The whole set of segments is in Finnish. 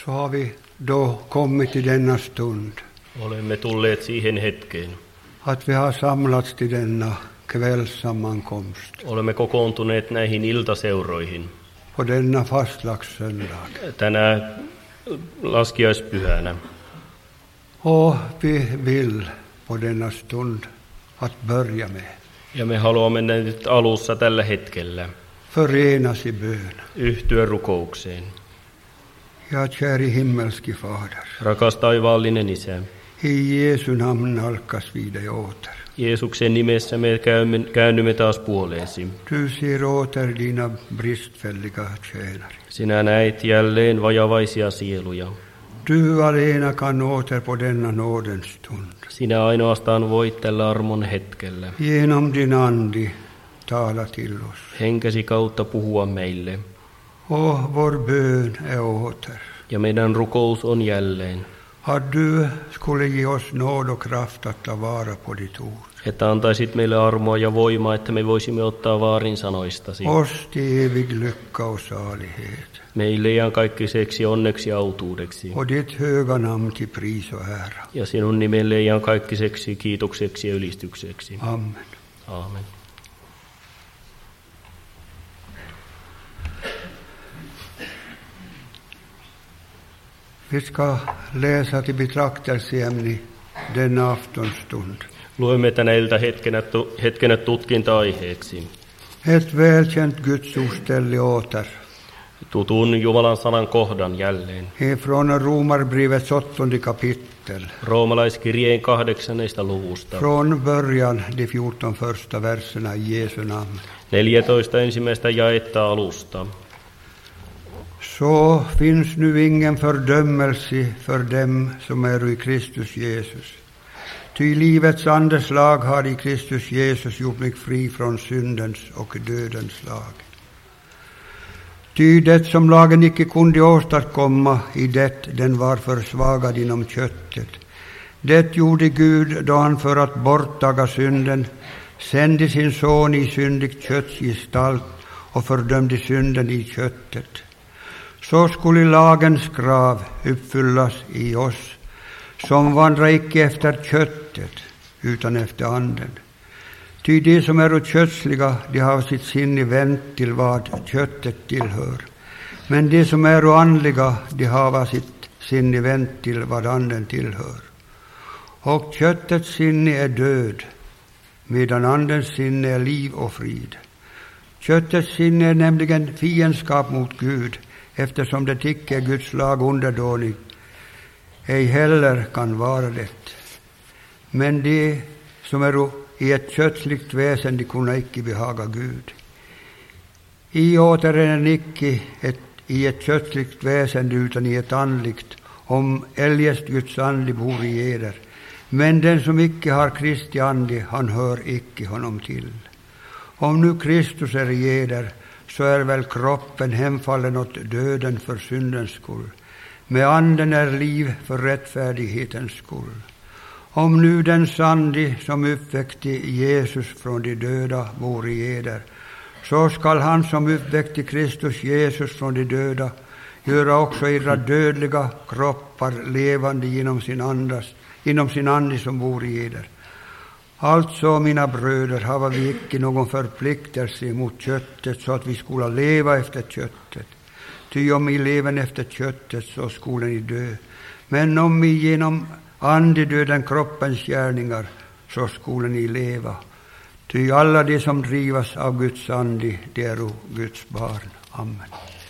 Så har vi då kommit till denna stund. Olemme tulleet siihen hetkeen. Att vi har samlats till denna kvällssammankomst. Olemme kokoontuneet näihin iltaseuroihin. På denna fastlagssöndag. Tänä laskiaispyhänä. Och vi vill på denna stund att börja med. Ja me haluamme nyt alussa tällä hetkellä förenas i bön. Yhtyä rukoukseen. Ja käri himmelski Fader. Rakas taivaallinen Isä. I Jesu namn nalkas vi dig åter. Jeesuksen nimessä me käännymme taas puoleesi. Du ser åter dina bristfälliga tjänare. Sinä näit jälleen vajavaisia sieluja. Du alena kan åter på denna nådens stund. Sinä ainoastaan voit tällä armon hetkellä. Genom din andi tala till oss. Henkesi kautta puhua meille. Och vår bön är åter. Ja meidän rukous on jälleen. Att du skulle ge oss nåd och kraft att ta vara på ditt ord. Että antaisit meille armoa ja voimaa, että me voisimme ottaa vaarin sanoistasi. Oss till evig lycka och salighet. Meille iankaikkaiseksi onneksi ja autuudeksi. Och ditt höga namn till pris och ära. Ja sinun nimelle iankaikkaiseksi kiitokseksi ja ylistykseksi. Amen. Amen. Vi ska läsa till betraktelseämne denna aftonstund. Luemme tänä hetkenä tutkinta-aiheeksi. Ett välkänt Guds ordställe åter. Tutun Jumalan sanan kohdan jälleen. Från Romarbrevets 8 kapitel. Roomalaiskirjeen 8. luvusta. Från början de 14 första verserna i Jesu namn. 14 ensimmäistä jaetta alusta. Så finns nu ingen fördömelse för dem som är i Kristus Jesus. Ty livets andeslag har i Kristus Jesus gjort mig fri från syndens och dödens lag. Ty det som lagen icke kunde åstadkomma i det, den var försvagad inom köttet. Det gjorde Gud då han för att borttaga synden sände sin son i syndigt kötts gestalt och fördömde synden i köttet. Så skulle lagens krav uppfyllas i oss, som vandrar icke efter köttet, utan efter anden. Ty de som är kötsliga, de har sitt sinne vänt till vad köttet tillhör. Men de som är andliga, de har sitt sinne vänt till vad anden tillhör. Och köttets sinne är död, medan andens sinne är liv och frid. Köttets sinne är nämligen fiendskap mot Gud, eftersom det icke är Guds lag underdånig, ej heller kan vara det. Men de som är i ett kötsligt väsen, de kunna icke behaga Gud. I åter är den icke i ett kötsligt väsen, utan i ett andligt, om eljest Guds ande bor i eder. Men den som icke har Kristi ande, han hör icke honom till. Om nu Kristus är i eder, så är väl kroppen hemfallen åt döden för syndens skull. Med anden är liv för rättfärdighetens skull. Om nu den ande som uppväckte Jesus från de döda bor i eder, så skall han som uppväckte Kristus Jesus från de döda göra också era dödliga kroppar levande genom sin ande som bor i eder. Alltså, mina bröder, har vi icke någon förpliktelse mot köttet så att vi skulle leva efter köttet. Ty om vi lever efter köttet, så skulle ni dö. Men om vi genom ande döden kroppens gärningar, så skulle ni leva. Ty alla de som drivas av Guds ande, de är Guds barn. Amen.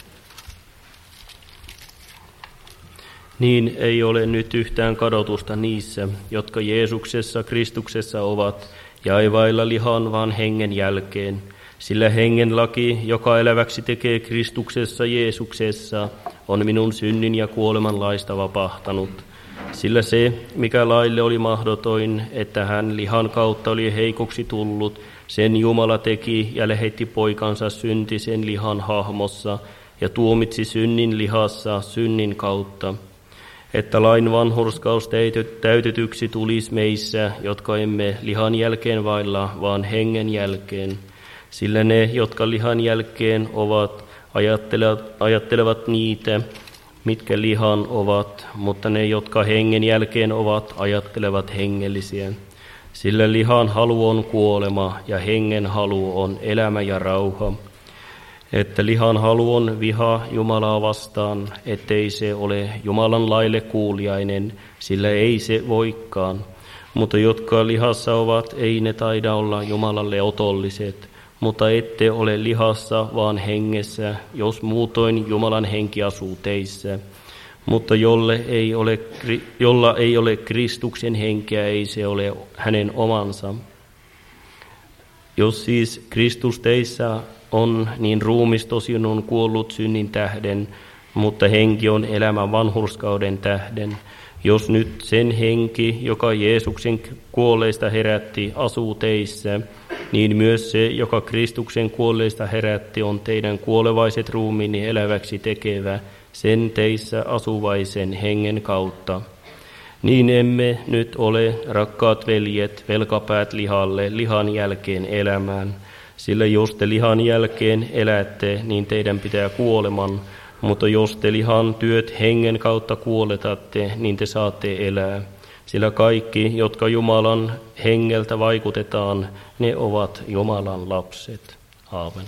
Niin ei ole nyt yhtään kadotusta niissä, jotka Jeesuksessa, Kristuksessa ovat, ja ei vailla lihan, vaan hengen jälkeen. Sillä hengen laki, joka eläväksi tekee Kristuksessa Jeesuksessa, on minun synnin ja kuoleman laista vapahtanut. Sillä se, mikä laille oli mahdotoin, että hän lihan kautta oli heikoksi tullut, sen Jumala teki ja lähetti poikansa syntisen lihan hahmossa ja tuomitsi synnin lihassa synnin kautta. Että lain vanhurskaus täytetyksi tulisi meissä, jotka emme lihan jälkeen vailla, vaan hengen jälkeen. Sillä ne, jotka lihan jälkeen ovat, ajattelevat niitä, mitkä lihan ovat, mutta ne, jotka hengen jälkeen ovat, ajattelevat hengellisiä. Sillä lihan halu on kuolema ja hengen halu on elämä ja rauha. Että lihan halu on viha Jumalaa vastaan, ettei se ole Jumalan laille kuuliainen, sillä ei se voikaan. Mutta jotka lihassa ovat, ei ne taida olla Jumalalle otolliset. Mutta ette ole lihassa, vaan hengessä, jos muutoin Jumalan henki asuu teissä. Mutta jolla ei ole Kristuksen henkeä, ei se ole hänen omansa. Jos siis Kristus teissä on, niin ruumis tosin on kuollut synnin tähden, mutta henki on elämän vanhurskauden tähden. Jos nyt sen henki, joka Jeesuksen kuolleista herätti, asuu teissä, niin myös se, joka Kristuksen kuolleista herätti, on teidän kuolevaiset ruumiini eläväksi tekevä, sen teissä asuvaisen hengen kautta. Niin emme nyt ole, rakkaat veljet, velkapäät lihalle, lihan jälkeen elämään. Sillä jos te lihan jälkeen elätte, niin teidän pitää kuoleman, mutta jos te lihan työt hengen kautta kuoletatte, niin te saatte elää. Sillä kaikki, jotka Jumalan hengeltä vaikutetaan, ne ovat Jumalan lapset. Aamen.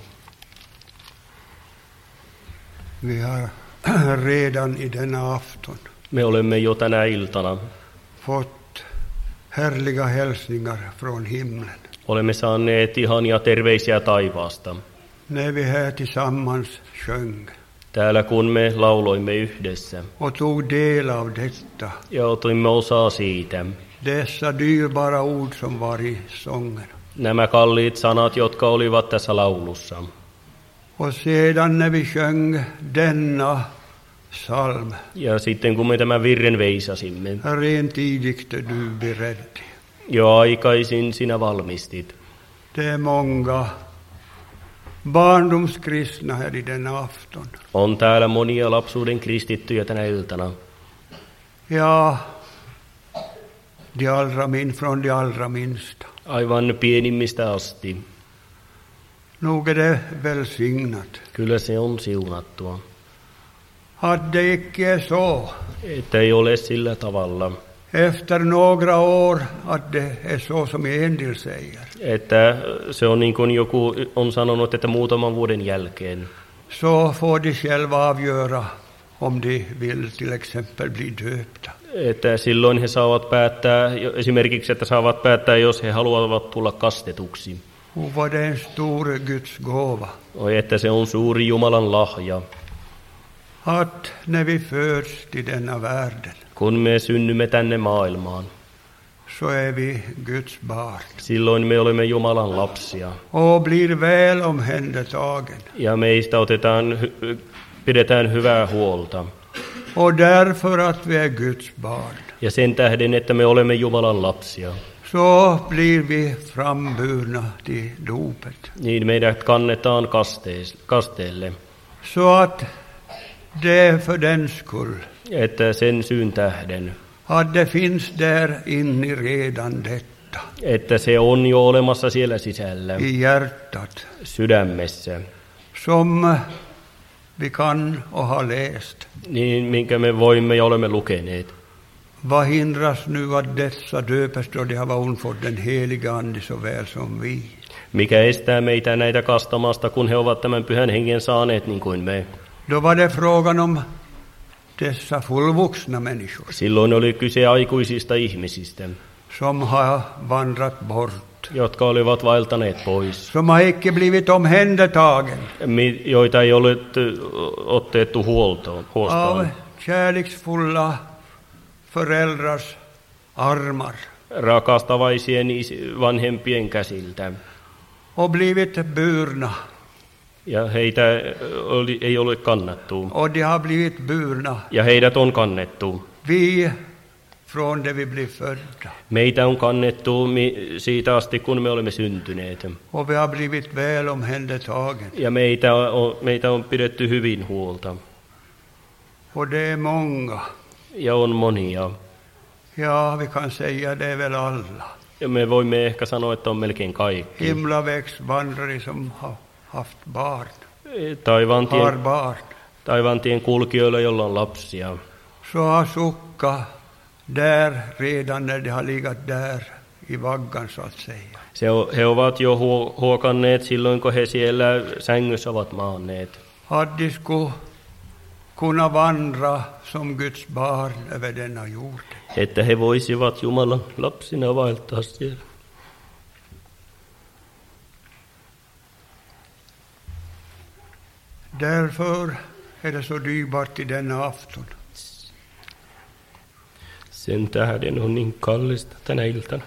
Vi har redan i denna afton Me olemme jo tänä iltana fått härliga hälsningar från himlen. olemme saaneet ihania terveisiä taivaasta. När vi här tillsammans sjöng Täällä kun me lauloimme yhdessä och tog del av detta, ja otimme osaa siitä. dessa dyrbara ord som var i sången. Nämä kalliit sanat, jotka olivat tässä laulussa. Och sedan när vi sjöng denna psalm, Ja sitten kun me tämän virren veisasimme, rent tidigt du beredde. jo aikaisin sinä valmistit. Det är många barndomskristna här i denna afton. On täällä monia lapsuuden kristittyjä tänä iltana. Ja, från de allra minsta. Aivan pienimmistä asti. Nog är det välsignat Kyllä se on siunattua. att det icke är så Että ei ole sillä tavalla, efter några år att det är så som en del säger. että se on niin kuin joku on sanonut, että muutaman vuoden jälkeen. Så får de själva avgöra om de vill till exempel bli döpta. Että silloin he saavat päättää, esimerkiksi että saavat päättää, jos he haluavat tulla kastetuksi. Och vad det är en stor Guds gåva. Oi, että se on suuri Jumalan lahja. Att när vi föds till denna världen Kun me synnymme tänne maailmaan, så är vi Guds barn. silloin me olemme Jumalan lapsia. Och blir väl omhändertagen. Ja meistä pidetään hyvää huolta. Och därför att vi är Guds barn Ja sen tähden, että me olemme Jumalan lapsia, så blir vi framburna till dopet. niin meidät kannetaan kasteelle. Så att det är för den skull Että sen syyn tähden, att det finns där inne redan detta että se on jo olemassa siellä sisällä, i hjärtat sydämessä, som vi kan och har läst. niin minkä me voimme ja olemme lukeneet. Vad hindras nu att dessa döpes då de har undfått den heliga ande så väl som vi? Mikä estää meitä näitä kastamasta, kun he ovat tämän pyhän hengen saaneet niin kuin me? Då var det frågan om dessa fullvuxna människor Silloin oli kyse aikuisista ihmisistä, som har vandrat bort, jotka olivat vaeltaneet pois, som har icke blivit omhändertagen joita ei ole otettu av huostaan. kärleksfulla föräldrars armar Rakastavaisien vanhempien käsiltä. och blivit burna, Ja heitä ei ole kannettu. och de har blivit burna. Ja heidät on kannettu. Vi från det vi blir födda, Meitä on kannettu siitä asti, kun me olemme syntyneet. och vi har blivit väl omhändertagen. Ja meitä on pidetty hyvin huolta. Och det är många, Ja on monia. ja vi kan säga det är väl alla, Ja me voimme ehkä sanoa, että on melkein kaikki. himlavägsvandrare som har haft barn, Taivaan har tien, barn. taivaantien kulkijoilla, joilla on lapsia. så har suckat där redan när de har legat där i vaggan så att säga. He ovat jo huokanneet silloin, kun he siellä sängyssä ovat maanneet. Att de skulle kunna vandra som Guds barn över denna jord. Että he voisivat Jumalan lapsina vaeltaa siellä. Därför är det så dyrbart i denna afton. Sen tähden on niin kallista tänä iltana,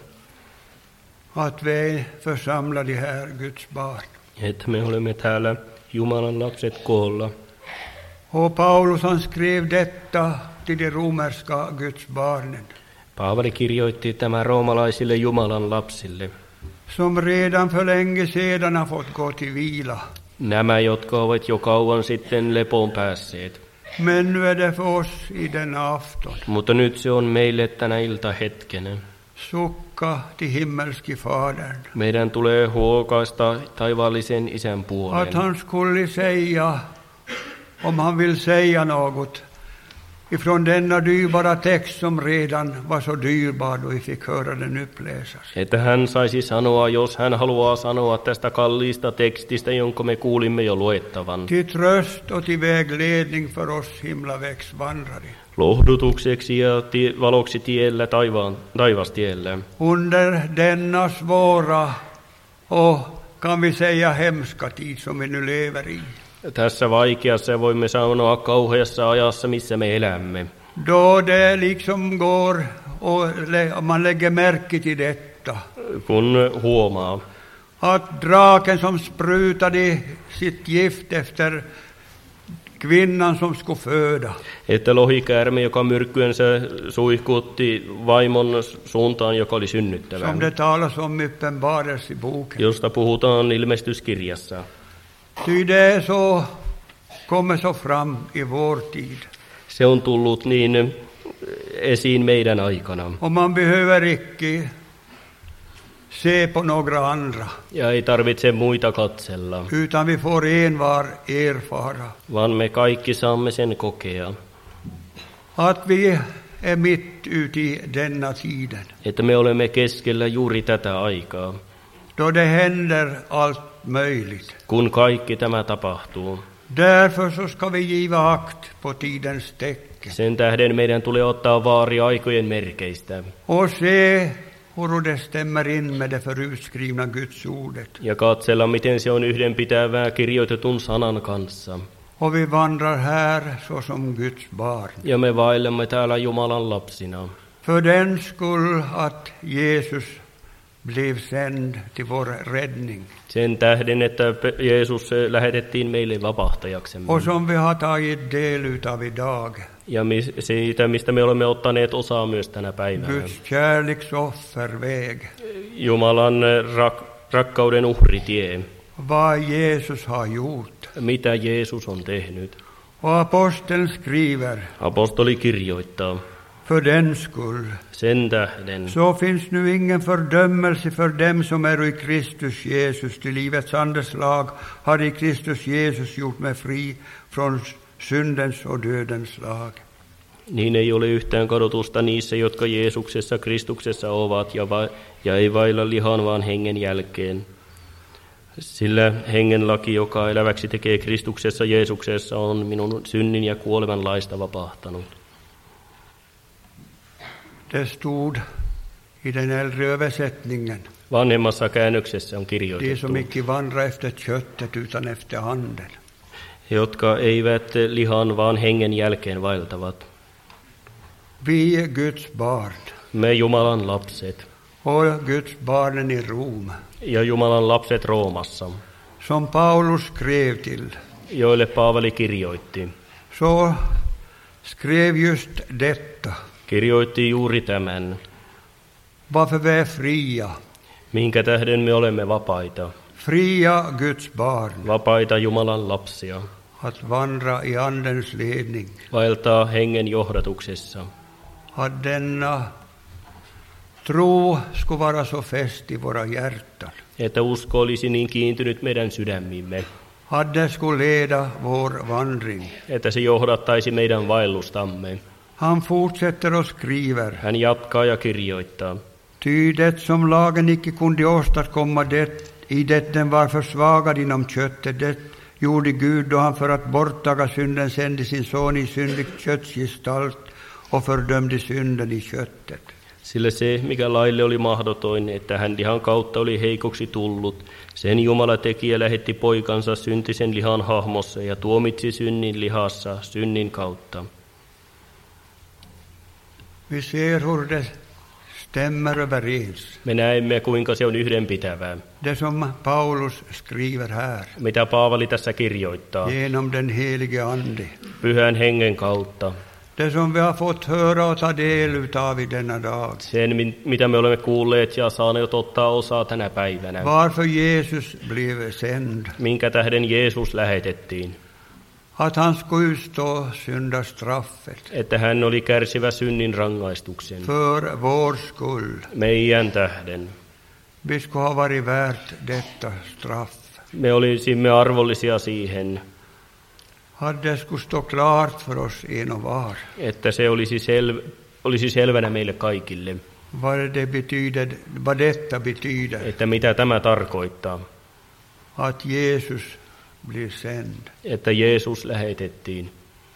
Att vi är församlade här, Guds barn. että me olemme täällä Jumalan lapset koolla. Och Paulus han skrev detta till de romerska Guds barnen, Paavali kirjoitti tämän roomalaisille Jumalan lapsille. som redan för länge sedan har fått gå till vila. Nämä, jotka ovat jo kauan sitten lepoon päässeet. Men nu är det för oss i denna afton. Mutta nyt se on meille tänä iltahetkenä. Sucka till himmelske Fadern. Meidän tulee huokaista taivaallisen Isän Att puoleen. han skulle säga, om han vill säga något, ifrån denna dyrbara text som redan var så dyrbar då vi fick höra den uppläsas. Että hän saisi sanoa, jos hän haluaa sanoa tästä kalliista tekstistä, jonka me kuulimme jo luettavan. Till tröst och till vägledning för oss himlavägsvandrare. Lohdutukseksi ja valoksi tiellä taivastiellä. Under denna svåra och kan vi säga hemska tid som vi nu lever i. Tässä vaikeassa voimme sanoa kauheassa ajassa, missä me elämme. Då det liksom går och man lägger märke till detta. Kun huomaa, Att draken som sprutade sitt gift efter kvinnan som skulle föda. että lohikäärme, joka myrkkyensä suihkutti vaimon suuntaan, joka oli synnyttävä, Som det talas om i Uppenbarelseboken. josta puhutaan ilmestyskirjassa. Ty det så kommer så fram i vår tid. Se on tullut niin esiin meidän aikana. Och man behöver icke se på några andra. Ja ei tarvitse muita katsella, Utan vi får envar erfara. vaan me kaikki saamme sen kokea, Att vi är mitt ute i denna tiden. että me olemme keskellä juuri tätä aikaa, Då det händer allt möjligt. kun kaikki tämä tapahtuu. Därför så ska vi giva akt på tidens tecken. Sen tähden meidän tulee ottaa vaari aikojen merkeistä Och se hur det stämmer in med det förutskrivna Guds ordet. ja katsella, miten se on yhdenpitävää kirjoitetun sanan kanssa. Och vi vandrar här såsom Guds barn. Ja me vaellemme täällä Jumalan lapsina. För den skull att Jesus blev sänd till vår räddning. Sen tähden, että Jeesus lähetettiin meille vapahtajaksemme. Och som vi har tagit del utav idag. Ja siitä, mistä me olemme ottaneet osaa myös tänä päivänä. Guds kärleksofferväg. Jumalan rakkauden uhritie. Vad Jesus har gjort. Mitä Jeesus on tehnyt. Och aposteln skriver. Apostoli kirjoittaa. För den skull. Sen tähden. Så finns nu ingen fördömelse för dem som är i Kristus Jesus. Till livets andes lag har i Kristus Jesus gjort mig fri från syndens och dödens lag. Niin ei ole yhtään kadotusta niissä, jotka Jeesuksessa Kristuksessa ovat ja ei vailla lihan, vaan hengen jälkeen. Sillä hengen laki, joka eläväksi tekee Kristuksessa Jeesuksessa, on minun synnin ja kuoleman laista vapahtanut. Det stod i den äldre översättningen. Vanhemmassa käännöksessä on De kirjoitettu, som icke vandrar efter köttet utan efter anden. jotka eivät lihan, vaan hengen jälkeen vaeltavat. Vi är Guds barn. Me Jumalan lapset Och Guds barnen i Rom. ja Jumalan lapset Roomassa, Som Paulus skrev till. joille Paavali kirjoitti. Så skrev just detta. Kirjoitti juuri tämän, Varför vi är fria. minkä tähden me olemme vapaita. Fria Guds barn. Vapaita Jumalan lapsia. Att vandra i andens ledning. Vaeltaa hengen johdatuksessa. Att denna tro skulle vara så fäst i våra hjärtan. Että usko olisi niin kiintynyt meidän sydämimme. Att det skulle leda vår vandring. että se johdattaisi meidän vaellustamme. Han fortsätter och skriver. Hän jatkaa ja kirjoittaa. Ty det som lagen icke kunde åstadkomma det, i det den var försvagad inom köttet, det gjorde Gud då han för att borttaga synden sände sin son i syndig köttsgestalt och fördömde synden i köttet. Sillä se, mikä laille oli mahdotoin, että hän lihan kautta oli heikoksi tullut, sen Jumala teki ja lähetti poikansa syntisen lihan hahmossa ja tuomitsi synnin lihassa synnin kautta. Vi ser hur det stämmer överens. Me näemme, kuinka se on yhdenpitävää. Det som Paulus skriver här. Mitä Paavali tässä kirjoittaa. Genom den helige ande. Pyhän hengen kautta. Det som vi har fått höra och ta del utav i denna dag. Sen, mitä me olemme kuulleet ja saaneet ottaa osaa tänä päivänä. Varför Jesus blev sänd. Minkä tähden Jeesus lähetettiin. Att han skulle utstå syndastraffet. Että hän oli kärsivä synnin rangaistuksen. För vår skull. Meidän tähden. Vi skulle ha varit värt detta straff. Me olisimme arvollisia siihen. Att det skulle stå klart för oss en och var. Että se olisi selvänä meille kaikille. Vad detta betyder. Että mitä tämä tarkoittaa. Att Jesus blir sänd. Että Jeesus lähetettiin.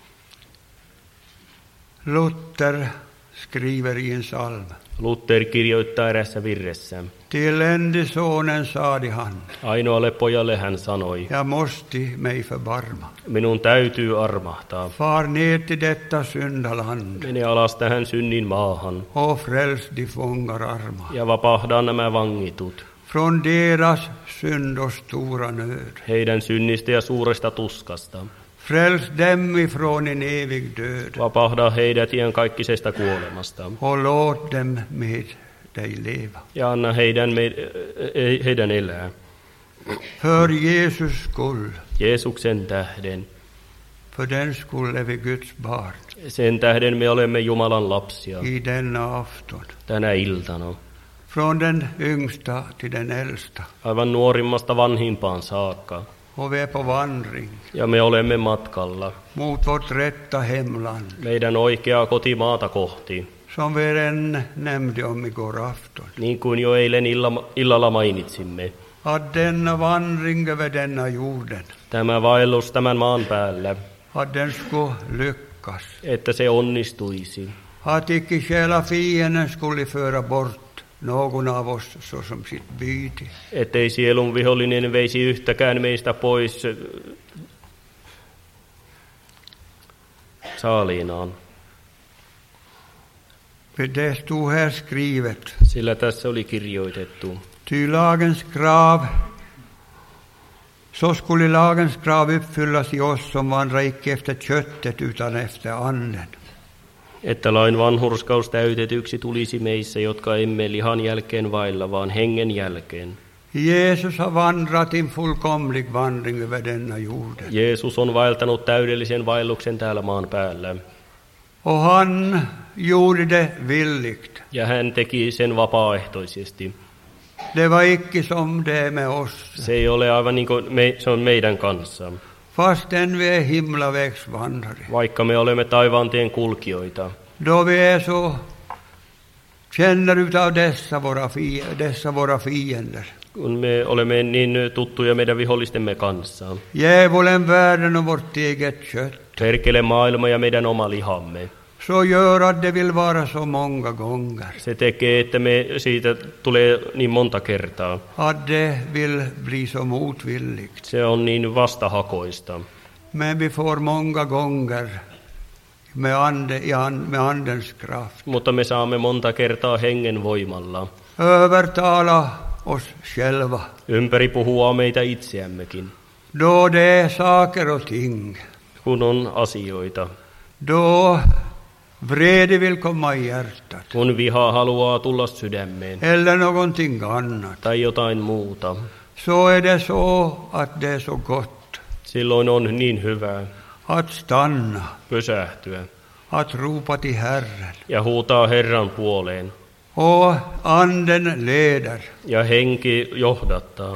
Luther skriver i en psalm. Luther kirjoittaa erässä virressä. Till ende sonen sade han. Ainoalle pojalle hän sanoi. Jag måste mig förbarma. Minun täytyy armahtaa. Far ner till detta syndaland. Mene alas tähän synnin maahan. Och fräls de fångar arma. Ja vapahda nämä vangitut. Från deras synd och stora nöd. Heidän synnistä ja suuresta tuskasta. Fräls dem ifrån en evig död. Vapahda heidät iankaikkisesta kuolemasta. Och låt dem med dig leva. Ja anna heidän elää. För Jesus skull. Jeesuksen tähden. För den skull är vi Guds barn. Sen tähden me olemme Jumalan lapsia. I denna afton. Tänä iltana. Från den yngsta till den äldsta. Aivan nuorimmasta vanhimpaan saakka. Och vi är på vandring. Ja me olemme matkalla. Mot vårt rätta hemland. Meidän oikeaa kotimaata kohti. Som vi redan nämnde om igår afton. Niin kuin jo eilen illalla mainitsimme. Att denna vandring över denna jorden. Tämä vaellus tämän maan päällä. Att den skulle lyckas. Että se onnistuisi. Att icke själa fienden skulle föra bort någon av oss såsom sitt byte. Ettei sielun vihollinen veisi yhtäkään meistä pois saaliinaan. Det stod här skrivet. Sillä tässä oli kirjoitettu. Ty lagens krav, så skulle lagens krav uppfyllas i oss som vandrar icke efter köttet utan efter anden. Että lain vanhurskaus täytetyksi tulisi meissä, jotka emme lihan jälkeen vailla, vaan hengen jälkeen. Jesus har vandrat en fullkomlig vandring över denna jorden. Jeesus on vaeltanut täydellisen vaelluksen täällä maan päällä. Och han gjorde det villigt. Ja hän teki sen vapaaehtoisesti. Det var icke som det är med oss. Se ei ole aivan niin kuin se on meidän kanssa. Fastän vi är himlavägsvandrare. Vaikka me olemme taivaantien kulkijoita. Då vi är så känner utav dessa våra fiender. Kun me olemme niin tuttuja meidän vihollistemme kanssa. Djävulen, världen och vårt eget kött. Perkele maailma ja meidän oma lihamme. Så gör att det vill vara så många gånger. Se tekee, että me siitä tulee niin monta kertaa. Att det vill bli så motvilligt. Se on niin vastahakoista. Men vi får många gånger med andens kraft. Mutta me saamme monta kertaa hengen voimalla. Övertala oss själva. Ympäri puhua meitä itseämmekin. Då det är saker och ting. Kun on asioita. Då vrede vill komma i hjärtat. Kun viha haluaa tulla sydämeen. Eller någonting annat. Tai jotain muuta. Så är det så att det är så gott. Silloin on niin hyvää. Att stanna. Pysähtyä. Att ropa till Herren. Ja huutaa Herran puoleen. Och anden leder. Ja henki johdattaa.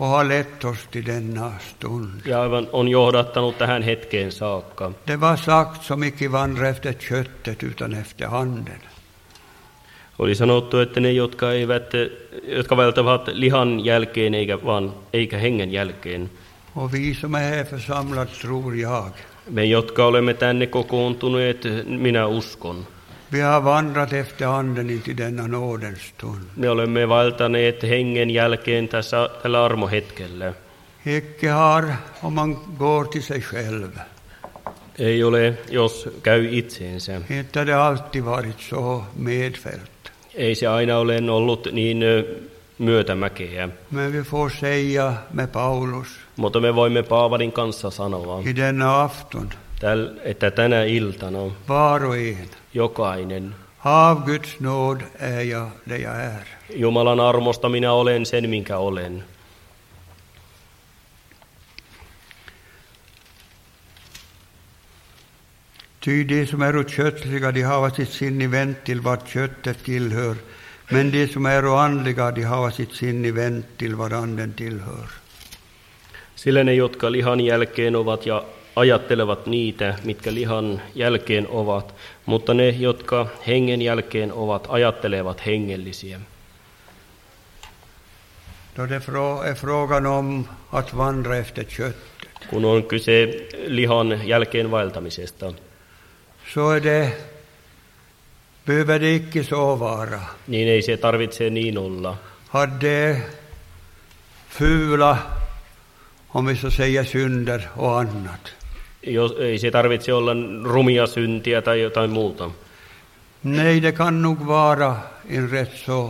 och har lett oss till denna stund. Ja aivan on johdattanut tähän hetkeen saakka. Det var sagt som icke vandrar efter köttet utan efter anden. Oli sanottu, että ne, jotka välttävät lihan jälkeen eikä hengen jälkeen. Och vi som är här församlade tror jag. Me, jotka olemme tänne kokoontuneet, minä uskon. Vi har vandrat efter anden in till denna nådens stund. Me olemme vaeltaneet hengen jälkeen tällä armohetkellä. Icke har, om man går till sig själv. Ei ole, jos käy itseensä. Inte det alltid varit så medfällt. Ei se aina ole ollut niin myötämäkeä. Men vi får säga med Paulus Mutta me voimme Paavalin kanssa sanoa, i denna afton, että tänä iltana var och en, jokainen, av Guds nåd är jag det jag är. Jumalan armosta minä olen sen, minkä olen. Ty de som är köttliga, de har sitt sinne vänt till vad köttet tillhör, men de som är andliga, de har sitt sinne vänt till vad anden tillhör. Sillä ne, jotka lihan jälkeen ovat ja ajattelevat niitä, mitkä lihan jälkeen ovat, mutta ne, jotka hengen jälkeen ovat, ajattelevat hengellisiä. Då det är frågan om att vandra efter köttet, Kun on kyse lihan jälkeen vaeltamisesta, så är det, behöver det icke så vara. niin ei se tarvitse niin olla. Att det fula, om vi så säger, synder och annat. Ei se tarvitse olla rumia syntiä tai jotain muuta. Nej, det kan nog vara en rätt så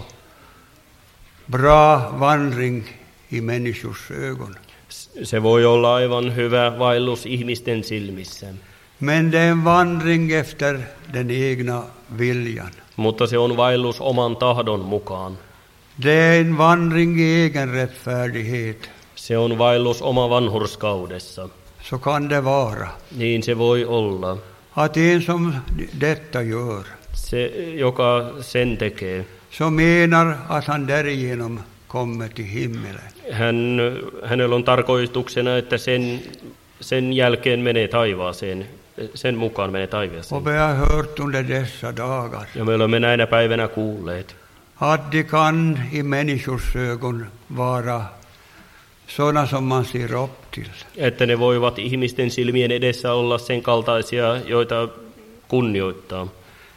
bra vandring i människors ögon. Se voi olla aivan hyvä vaellus ihmisten silmissä. Men det är en vandring efter den egna viljan. Mutta se on vaellus oman tahdon mukaan. Det är en vandring i egen rättfärdighet. Se on vaellus oma vanhurskaudessa. Så kan det vara. Niin se voi olla. Att en som detta gör, Se, joka sen tekee, så menar att han därigenom kommer till himmelen. hänellä on tarkoituksena, että sen jälkeen menee taivaaseen, sen mukaan menee taivaaseen. Och vi har hört under dessa dagar Ja me olemme näinä päivänä kuulleet, att de kan i människors ögon vara sådana som man ser upp till. että ne voivat ihmisten silmien edessä olla sen kaltaisia, joita kunnioittaa.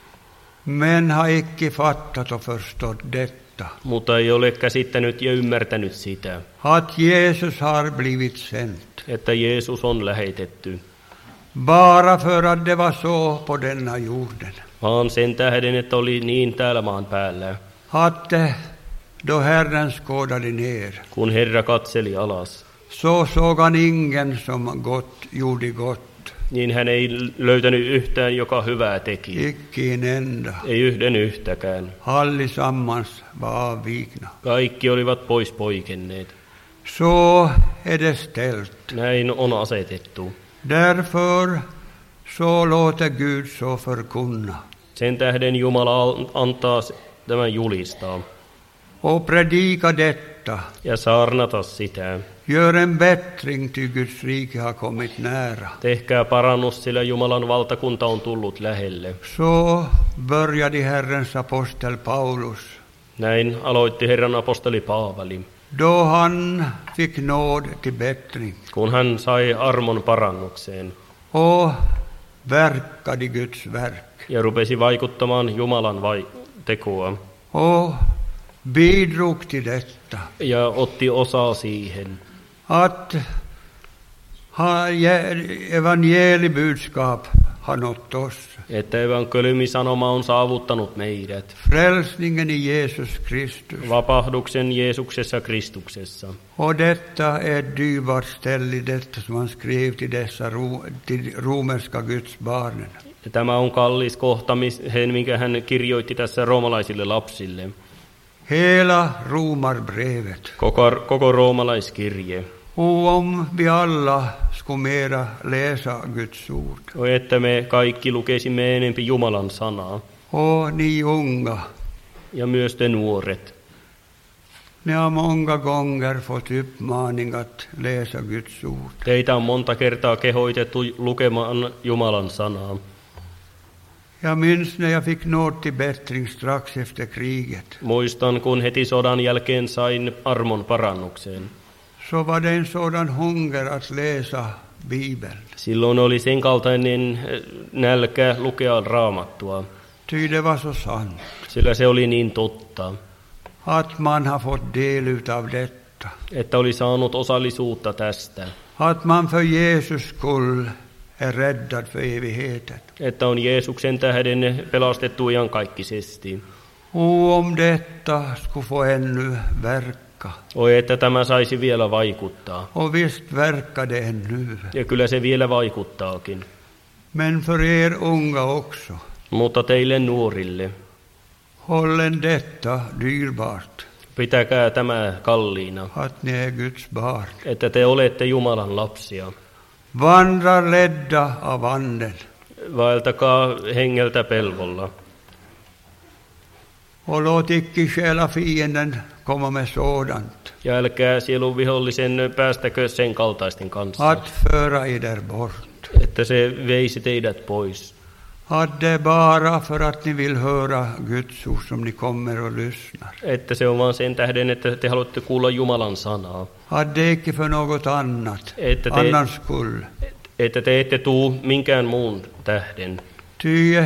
Men har icke fattat och förstått detta. Mutta ei ole käsittänyt ja ymmärtänyt sitä, Att Jesus har blivit sänd. että Jeesus on lähetetty, Bara för att det var så på denna jorden. vaan sen tähden, että oli niin täällä maan päällä. Att då Herren skådade ner, Kun Herra katseli alas, så såg han ingen som gjorde gott. niin hän ei löytänyt yhtään, joka hyvää teki. Icke en enda. Ei yhden yhtäkään. Allesammans var avvikna. Kaikki olivat pois poikenneet. Så är det ställt. Näin on asetettu. Därför så låter Gud så förkunna. Sen tähden Jumala antaa tämän julistaa Och predika detta. ja saarnata sitä. Gör en bättring, ty Guds rike har kommit nära. Tehkää parannus, sillä Jumalan valtakunta on tullut lähelle. Så började Herrens apostel Paulus. Näin aloitti Herran apostoli Paavali, Då han fick nåd till bättring kun hän sai armon parannukseen och verkade Guds verk ja rupesi vaikuttamaan Jumalan tekoa och bidrog till detta. ja otti osaa siihen, Att evangeliebudskap har nått oss. että evankeliumisanoma on saavuttanut meidät. Frälsningen i Jesus Kristus. Vapahduksen Jeesuksessa Kristuksessa. Och detta är ett dyrbart ställe i detta som han skrev till dessa till romerska Guds barnen. Ja tämä on kallis kohta, minkä hän kirjoitti tässä roomalaisille lapsille. Hela Romarbrevet. Koko roomalaiskirje. Och om vi alla skulle mera läsa Guds ord. Och että me kaikki lukisimme enempi Jumalan sanaa. Och ni unga, Ja myös te nuoret. Ni har många gånger fått uppmaning att läsa Guds ord. Teitä on monta kertaa kehoitettu lukemaan Jumalan sanaa. Jag minns när jag fick nåd till bättring strax efter kriget. Muistan, kun heti sodan jälkeen sain armon parannukseen. Så var det en sådan hunger att läsa Bibeln. Silloin oli sen kaltainen nälkä lukea Raamattua, Ty det var så sant. sillä se oli niin totta, Att man har fått del utav detta. että oli saanut osallisuutta tästä, Att man för Jesus skull är räddad för evigheten. että on Jeesuksen tähden pelastettu iankaikkisesti. Om detta skulle få ännu verka. Oi, että tämä saisi vielä vaikuttaa. Och visst verkar det ännu. Ja kyllä se vielä vaikuttaakin. Men för er unga också. Mutta teille nuorille, Hållen detta dyrbart. pitäkää tämä kalliina, Att ni är Guds barn. että te olette Jumalan lapsia. Vandrar ledda av anden. Vaeltakaa hengeltä pelvolla. Och låt icke stjäla fienden komma med sådant. Ja älkää sielun vihollisen päästäkö sen kaltaisten kanssa, Att föra eder bort. että se veisi teidät pois. Att det är bara för att ni vill höra Guds ord som ni kommer och lyssnar. Että se on vaan sen tähden, että te haluatte kuulla Jumalan sanaa. Att det icke för något annat. Että Annans skull. että te ette tuu minkään muun tähden. Ty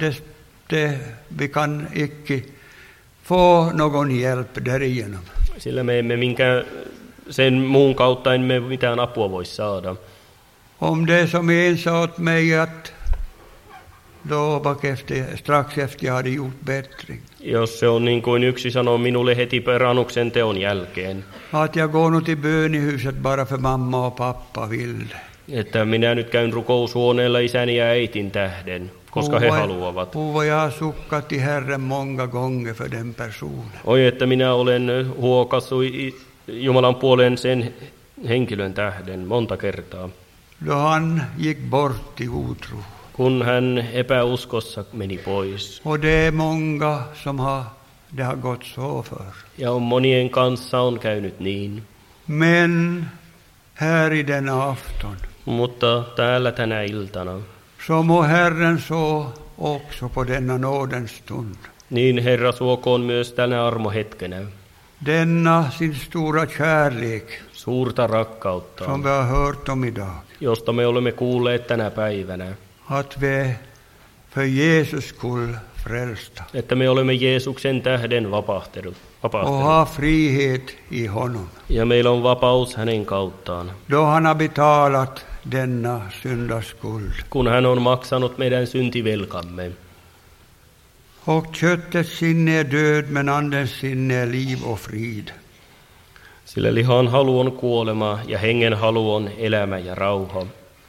vi kan icke få någon hjälp därigenom. Sillä me emme sen muun kautta emme mitään apua voi saada. Om det som en sa åt mig att då strax efter jag hade gjort bättring. Jos se on niin kuin yksi sanoo minulle heti parannuksen teon jälkeen, Att jag går nog till bönehuset bara för mamma och pappa vill det. että minä nyt käyn rukoushuoneella isäni ja äitin tähden, koska he haluavat. Och jag har suckat till Herren många gånger för den personen. Oi, että minä olen huokassut Jumalan puoleen sen henkilön tähden monta kertaa, Då han gick bort i otro. kun hän epäuskossa meni pois. Och det är många som det har gått så för. Ja monien kanssa on käynyt niin. Men här i den afton Mutta täällä tänä iltana, så må Herren så också på denna nådens stund. niin Herra suokoon myös tänä armohetkenä Denna sin stora kärlek suurta rakkautta, som vi har hört om idag. josta me olemme kuulleet tänä päivänä, Att vi är för Jesus skull frälsta. että me olemme Jeesuksen tähden vapahtanut. Och ha frihet i honom. Ja meillä on vapaus hänen kauttaan, Då han har betalat denna syndaskuld. kun hän on maksanut meidän syntivelkamme. Och köttets sinne är död, men andens sinne är liv och frid. Sillä lihan halu on kuolema ja hengen halu on elämä ja rauha.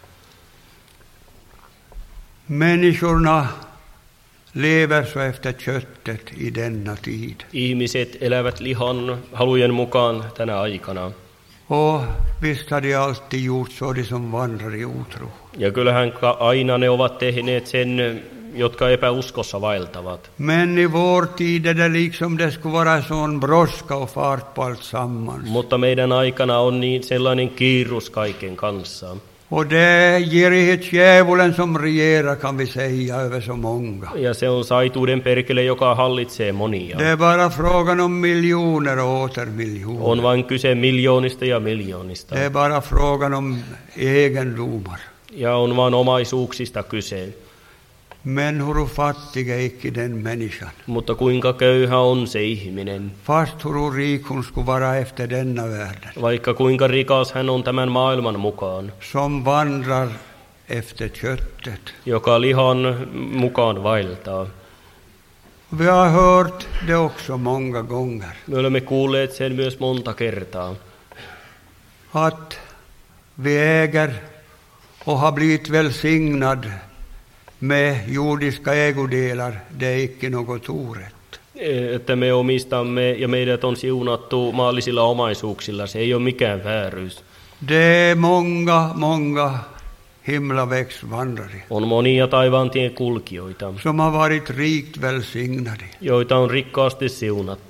Människorna lever så efter köttet i denna tid. Ihmiset elävät lihan halujen mukaan tänä aikana. Och visst har de alltid gjort så, de som vandrar i otro. Ja kyllähän aina ne ovat tehneet sen, jotka epäuskossa vaeltavat. Men i vår tid är det liksom det skulle vara sån brådska och fart på allt sammans. Mutta meidän aikana on niin sellainen kiirus kaiken kanssa. Och det är girighetsdjävulen som regerar, kan vi säga, över så många. Ja se on saituuden perkele, joka hallitsee monia. Det är bara frågan om miljoner och åter miljoner. On vain kyse miljoonista ja miljoonista. Det är bara frågan om egendomar. Ja on vain omaisuuksista kyse. Men hur fattig är icke den människan? Mutta kuinka köyhä on se ihminen? Fast hur rik hon skulle vara efter denna världen. Vaikka kuinka rikas hän on tämän maailman mukaan, Som vandrar efter köttet. joka lihan mukaan vaeltaa. Vi har hört det också många gånger. Me olemme kuulleet sen myös monta kertaa, Att vi äger och har blivit välsignad med jordiska ägodelar, det är icke något orätt. että me omistamme ja meidät on siunattu maallisilla omaisuuksilla. Se ei ole mikään vääryys. Det är många himlavägsvandrare On monia taivaantien kulkijoita, som har varit rikt välsignade. joita on rikkaasti siunattu.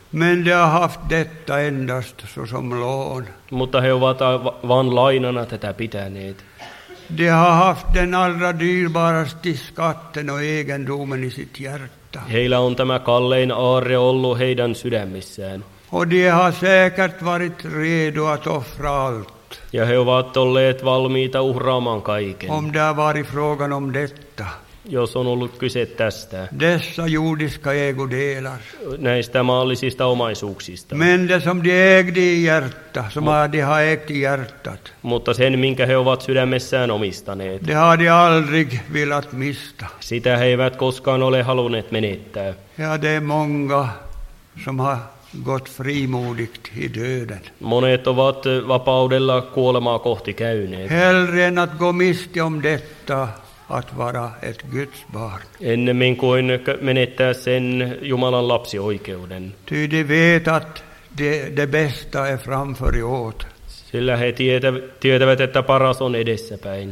Men de har haft detta endast såsom lån. Mutta he ovat vain lainana tätä pitäneet. De har haft den allra dyrbaraste skatten och egendomen i sitt hjärta. Heillä on tämä kallein aarre ollut heidän sydämissään. Och de har säkert varit redo att offra allt. Ja he ovat olleet valmiita uhraamaan kaiken, Om det har varit frågan om detta. jos on ollut kyse tästä, Dessa jordiska ägodelar. näistä maallisista omaisuuksista. Men det som de ägde i hjärta, de har ägt i hjärtat, Mutta sen, minkä he ovat sydämessään omistaneet, det har de aldrig velat mista. sitä he eivät koskaan ole halunneet menettää. Ja, det är många som har gått frimodigt i döden. Monet ovat vapaudella kuolemaa kohti käyneet, Hellre än att gå miste om detta, att vara ett Guds barn. ennemmin kuin menettää sen Jumalan lapsioikeuden. Ty de vet att det bästa är framför i åt. Sillä he tietävät, että paras on edessäpäin.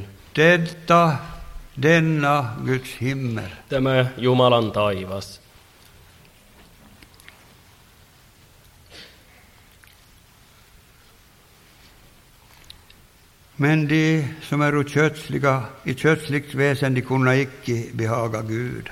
Denna Guds himmel. Tämä Jumalan taivas. Men de som är i kötsligt väsen, de kunna icke behaga Gud.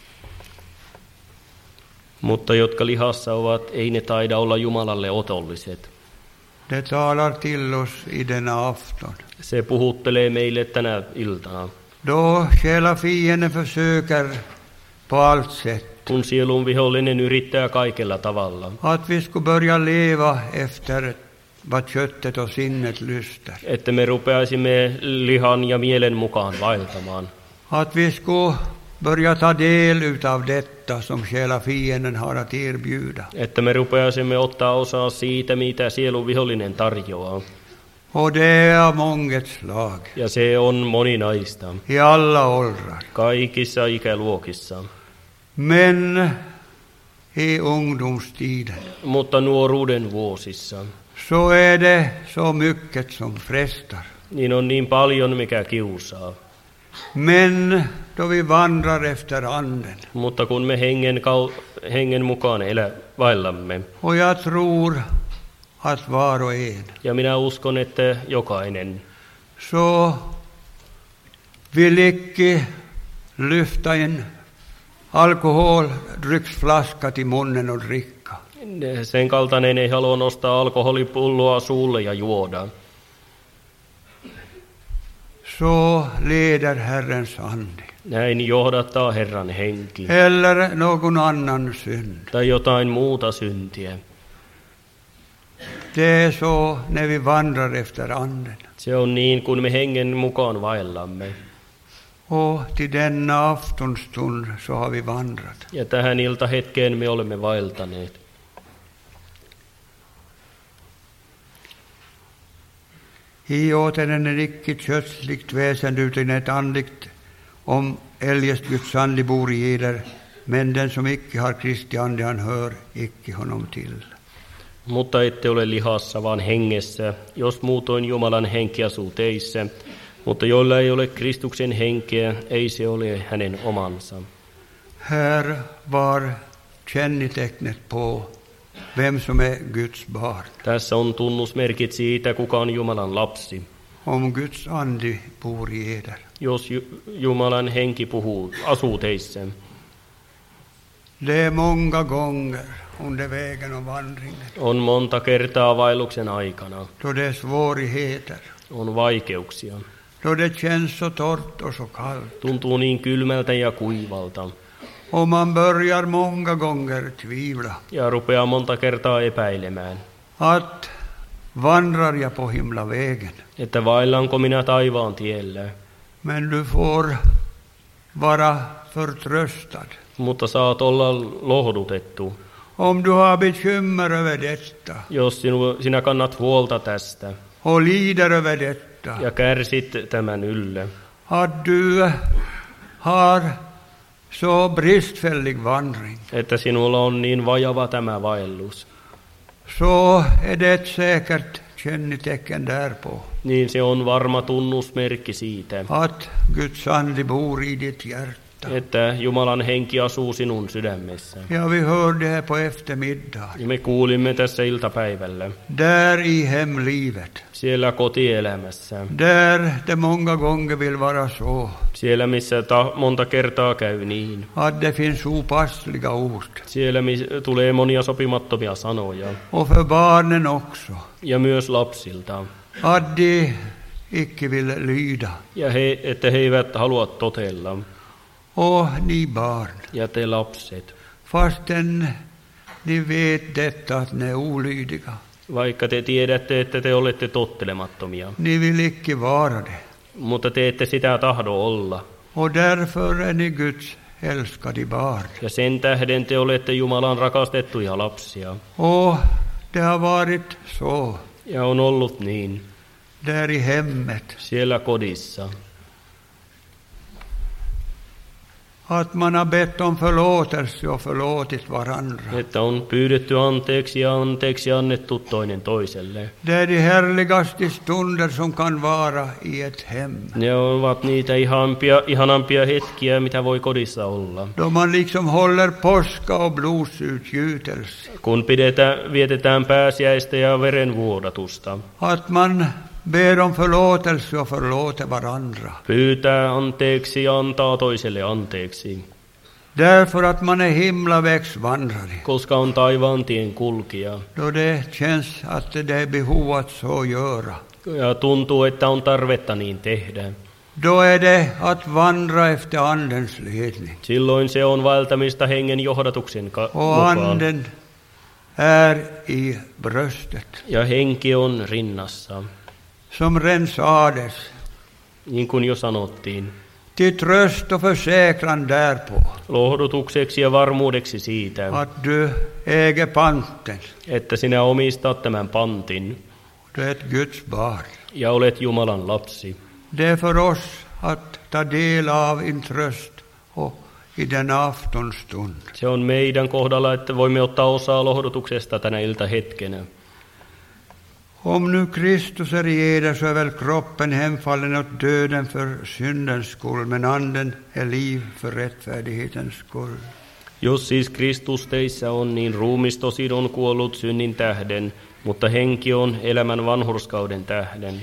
Mutta jotka lihassa ovat, ei ne taida olla Jumalalle otolliset. Det talar till oss i denna afton. Se puhuttelee meille tänä iltana. Då själafienden försöker på allt sätt Kun sielun vihollinen yrittää kaikella tavalla, att vi ska börja leva efter vad köttet och sinnet lyster. että me rupeaisimme lihan ja mielen mukaan vaeltamaan. Att vi ska börja ta del utav detta som själafienden har att erbjuda. Että me rupeaisimme ottaa osaa siitä, mitä sielun vihollinen tarjoaa. Och det är av månget slag, Ja se on moninaista, i alla åldrar. kaikissa ikäluokissa. Men i ungdomstiden Mutta nuoruuden vuosissa, så är det så mycket som frestar. niin on niin paljon, mikä kiusaa. Men då vi vandrar efter anden, Mutta kun me hengen mukaan vaellamme, och jag tror att var och en, ja minä uskon, että jokainen, så vill icke lyfta en alkoholdrycksflaska till munnen och dricka. sen kaltainen ei halua nostaa alkoholipulloa suulle ja juoda. Så leder Herrens ande. Näin johdattaa Herran henki. Eller någon annan synd. Tai jotain muuta syntiä. Det är så när vi vandrar efter anden. Se on niin, kun me hengen mukaan vaellamme. Och till denna aftonstund så har vi vandrat. Ja tähän iltahetkeen me olemme vaeltaneet. I återen är icke kötsligt väsen utan ett andligt, om eljest Guds ande bor i eder, men den som icke har Kristi ande, han hör icke honom till. Mutta ette ole lihassa, vaan hengessä, jos muutoin Jumalan henki asuu teissä. Mutta joilla ei ole Kristuksen henkeä, ei se ole hänen omansa. Här var kännetecknet på vem som är Guds barn. Tässä on tunnusmerkit siitä, kuka on Jumalan lapsi. Om Guds ande bor i eder. Jos Jumalan henki asuu teissä. Det är många gånger under vägen och vandringen, On monta kertaa vaelluksen aikana. då det är svårigheter, On vaikeuksia. då det känns så torrt och så kallt. Tuntuu niin kylmältä ja kuivalta. Och man börjar många gånger tvivla. Ja rupeaa monta kertaa epäilemään, Att vandrar jag på himlavägen? että vaellanko minä taivaan tiellä. Men du får vara förtröstad. Mutta saat olla lohdutettu, Om du har bekymmer över detta jos sinä kannat huolta tästä och lider över detta, ja kärsit tämän ylle. att du har så bristfällig vandring, Että sinulla on niin vajava tämä vaellus. så är det ett säkert kännetecken därpå Niin se on varma tunnusmerkki siitä, att Guds ande bor i ditt hjärta. että Jumalan henki asuu sinun sydämessä. Ja vi hörde här på eftermiddagen. Ja me kuulimme tässä iltapäivällä. Där i hemlivet. Siellä kotielämässä. Där det många gånger vill vara så. Siellä missä monta kertaa käy niin. Att det finns opassliga ord. Siellä tulee monia sopimattomia sanoja. Och för barnen också. Ja myös lapsilta. Att de icke vill lyda. Ja että he eivät halua totella. Och ni barn. Ja te lapset. Fastän ni vet detta att ni är olydiga. Vaikka te tiedätte, että te olette tottelemattomia. Ni vill icke vara det. Mutta te ette sitä tahdo olla. Och därför är ni Guds älskade barn. Ja sen tähden te olette Jumalan rakastettuja lapsia. Och det har varit så. Ja on ollut niin. Där i hemmet. Siellä kodissa. Att man har bett om förlåtelse och förlåtit varandra. Että on pyydetty anteeksi ja anteeksi annettu toinen toiselle. Det är de härligaste stunder som kan vara i ett hem. Ne ovat niitä ihanampia hetkiä, mitä voi kodissa olla. Då man liksom håller påska och blodsutgjutelse. Kun vietetään pääsiäistä ja verenvuodatusta. Att man ber om förlåtelse och förlåter varandra. Pyytää anteeksi ja antaa toiselle anteeksi. Därför att man är himlavägsvandrare. Koska on taivaan tien kulkija. Då det känns att det är behov att så göra. Ja tuntuu, että on tarvetta niin tehdä. Då är det att vandra efter andens ledning. Silloin se on vaeltamista hengen johdatuksen Och mukaan. anden är i bröstet. Ja henki on rinnassa. Som redan sades. Niin kuin jo sanottiin. Till tröst och försäkran därpå. Lohdutukseksi ja varmuudeksi siitä. Att du äger panten. Että sinä omistat tämän pantin. Du är ett Guds barn. Ja olet Jumalan lapsi. Det är för oss att ta del av en tröst och i den aftonstund. Se on meidän kohdalla, että voimme ottaa osaa lohdutuksesta tänä iltahetkenä. Om nu Kristus är i eder så är väl kroppen hemfallen åt döden för syndens skull, men anden är liv för rättfärdighetens skull. Jos siis Kristus teissä on, niin ruumis tosin on kuollut synnin tähden, mutta henki on elämän vanhurskauden tähden.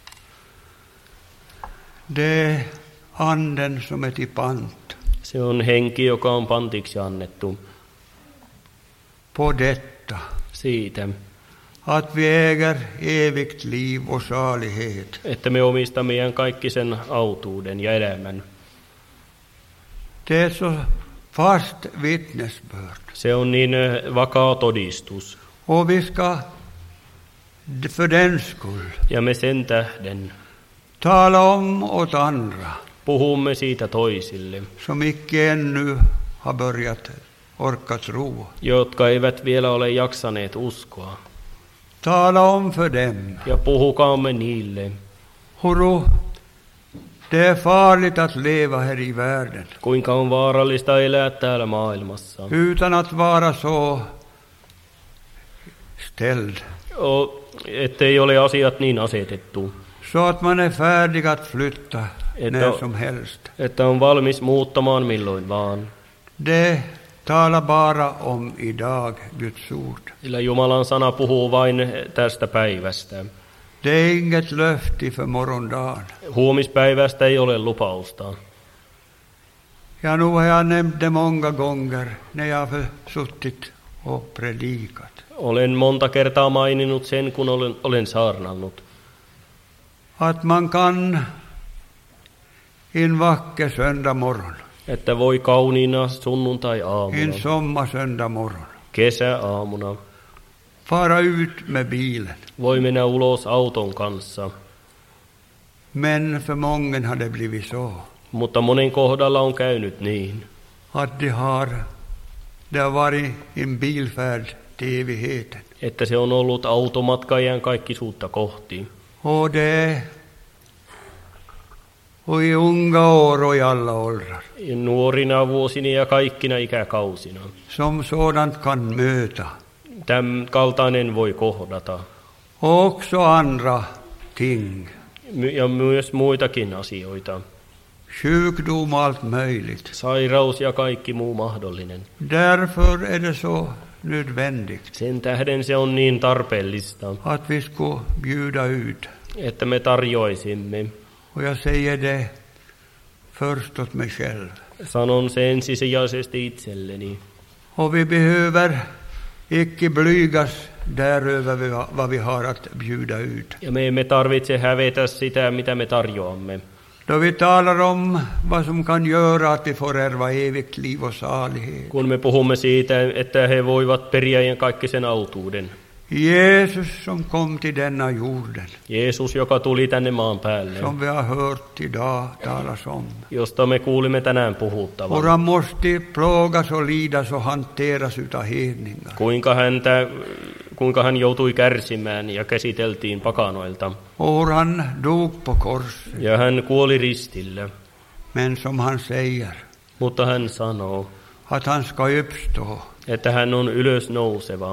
Det är anden som är till pant. Se on henki, joka on pantiksi annettu. På detta. Siitä. Att vi äger evigt liv och salighet. Että me omistamme iankaikkisen autuuden ja elämän. Det är så fast vittnesbörd. Se on niin vakaa todistus. Och vi ska för den skull. Ja me sen tähden. Tala om åt andra. Puhumme siitä toisille. Som icke ännu har börjat orka tro. Jotka eivät vielä ole jaksaneet uskoa. Tala om för dem. Ja puhukaamme niille. Huru, det är farligt att leva här i världen. Kuinka on vaarallista elää täällä maailmassa. Utan att vara så ställd. Ettei ole asiat niin asetettu. Så att man är färdig att flytta när som helst. Että on valmis muuttamaan milloin vaan. Det talar bara om idag, Guds ord. Sillä Jumalan sana puhuu vain tästä päivästä. Det är inget löfte för morgondagen. Huomispäivästä ei ole lupausta. Ja nu har jag nämnt det många gånger när jag har suttit och predikat. Olen monta kertaa maininnut sen, kun olen saarnannut. Att man kan en vacker söndag morgon. Että voi kauniina sunnuntai-aamuna. En sommarsöndag morgon. Kesäaamuna. Fara ut med bilen. Voi mennä ulos auton kanssa. Men för många har det blivit så. Mutta monen kohdalla on käynyt niin. Att det har varit en bilfärd till evigheten. Että se on ollut automatka iankaikkisuutta kohti. Och det och i unga år och i alla åldrar. Nuorina vuosina ja kaikkina ikäkausina. Som sådant kan möta. Tämän kaltainen voi kohdata. Och också andra ting. Ja myös muitakin asioita. sjukdom och allt möjligt. sairaus ja kaikki muu mahdollinen. Därför är det så nödvändigt Sen tähden se on niin tarpeellista, att vi ska bjuda ut. että me tarjoaisimme. Och jag säger det först åt mig själv. Sanon se ensisijaisesti itselleni. Och vi behöver icke blygas däröver vad vi har att bjuda ut. Ja me emme tarvitse hävetä sitä, mitä me tarjoamme. Då vi talar om vad som kan göra att vi får ärva evigt liv och salighet. Kun me puhumme siitä, että he voivat periä kaikki sen autuuden. Jesus som kom till denna jorden, Jeesus, joka tuli tänne maan päälle, som vi har hört idag talas om. josta me kuulimme tänään puhuttavan. Och han måste plågas och lidas och hanteras utav hedningar. Kuinka hän joutui kärsimään ja käsiteltiin pakanoilta. Och han dog på korset. Ja hän kuoli ristillä. Men som han säger, Mutta hän sanoo, att han ska uppstå. että hän on ylösnouseva.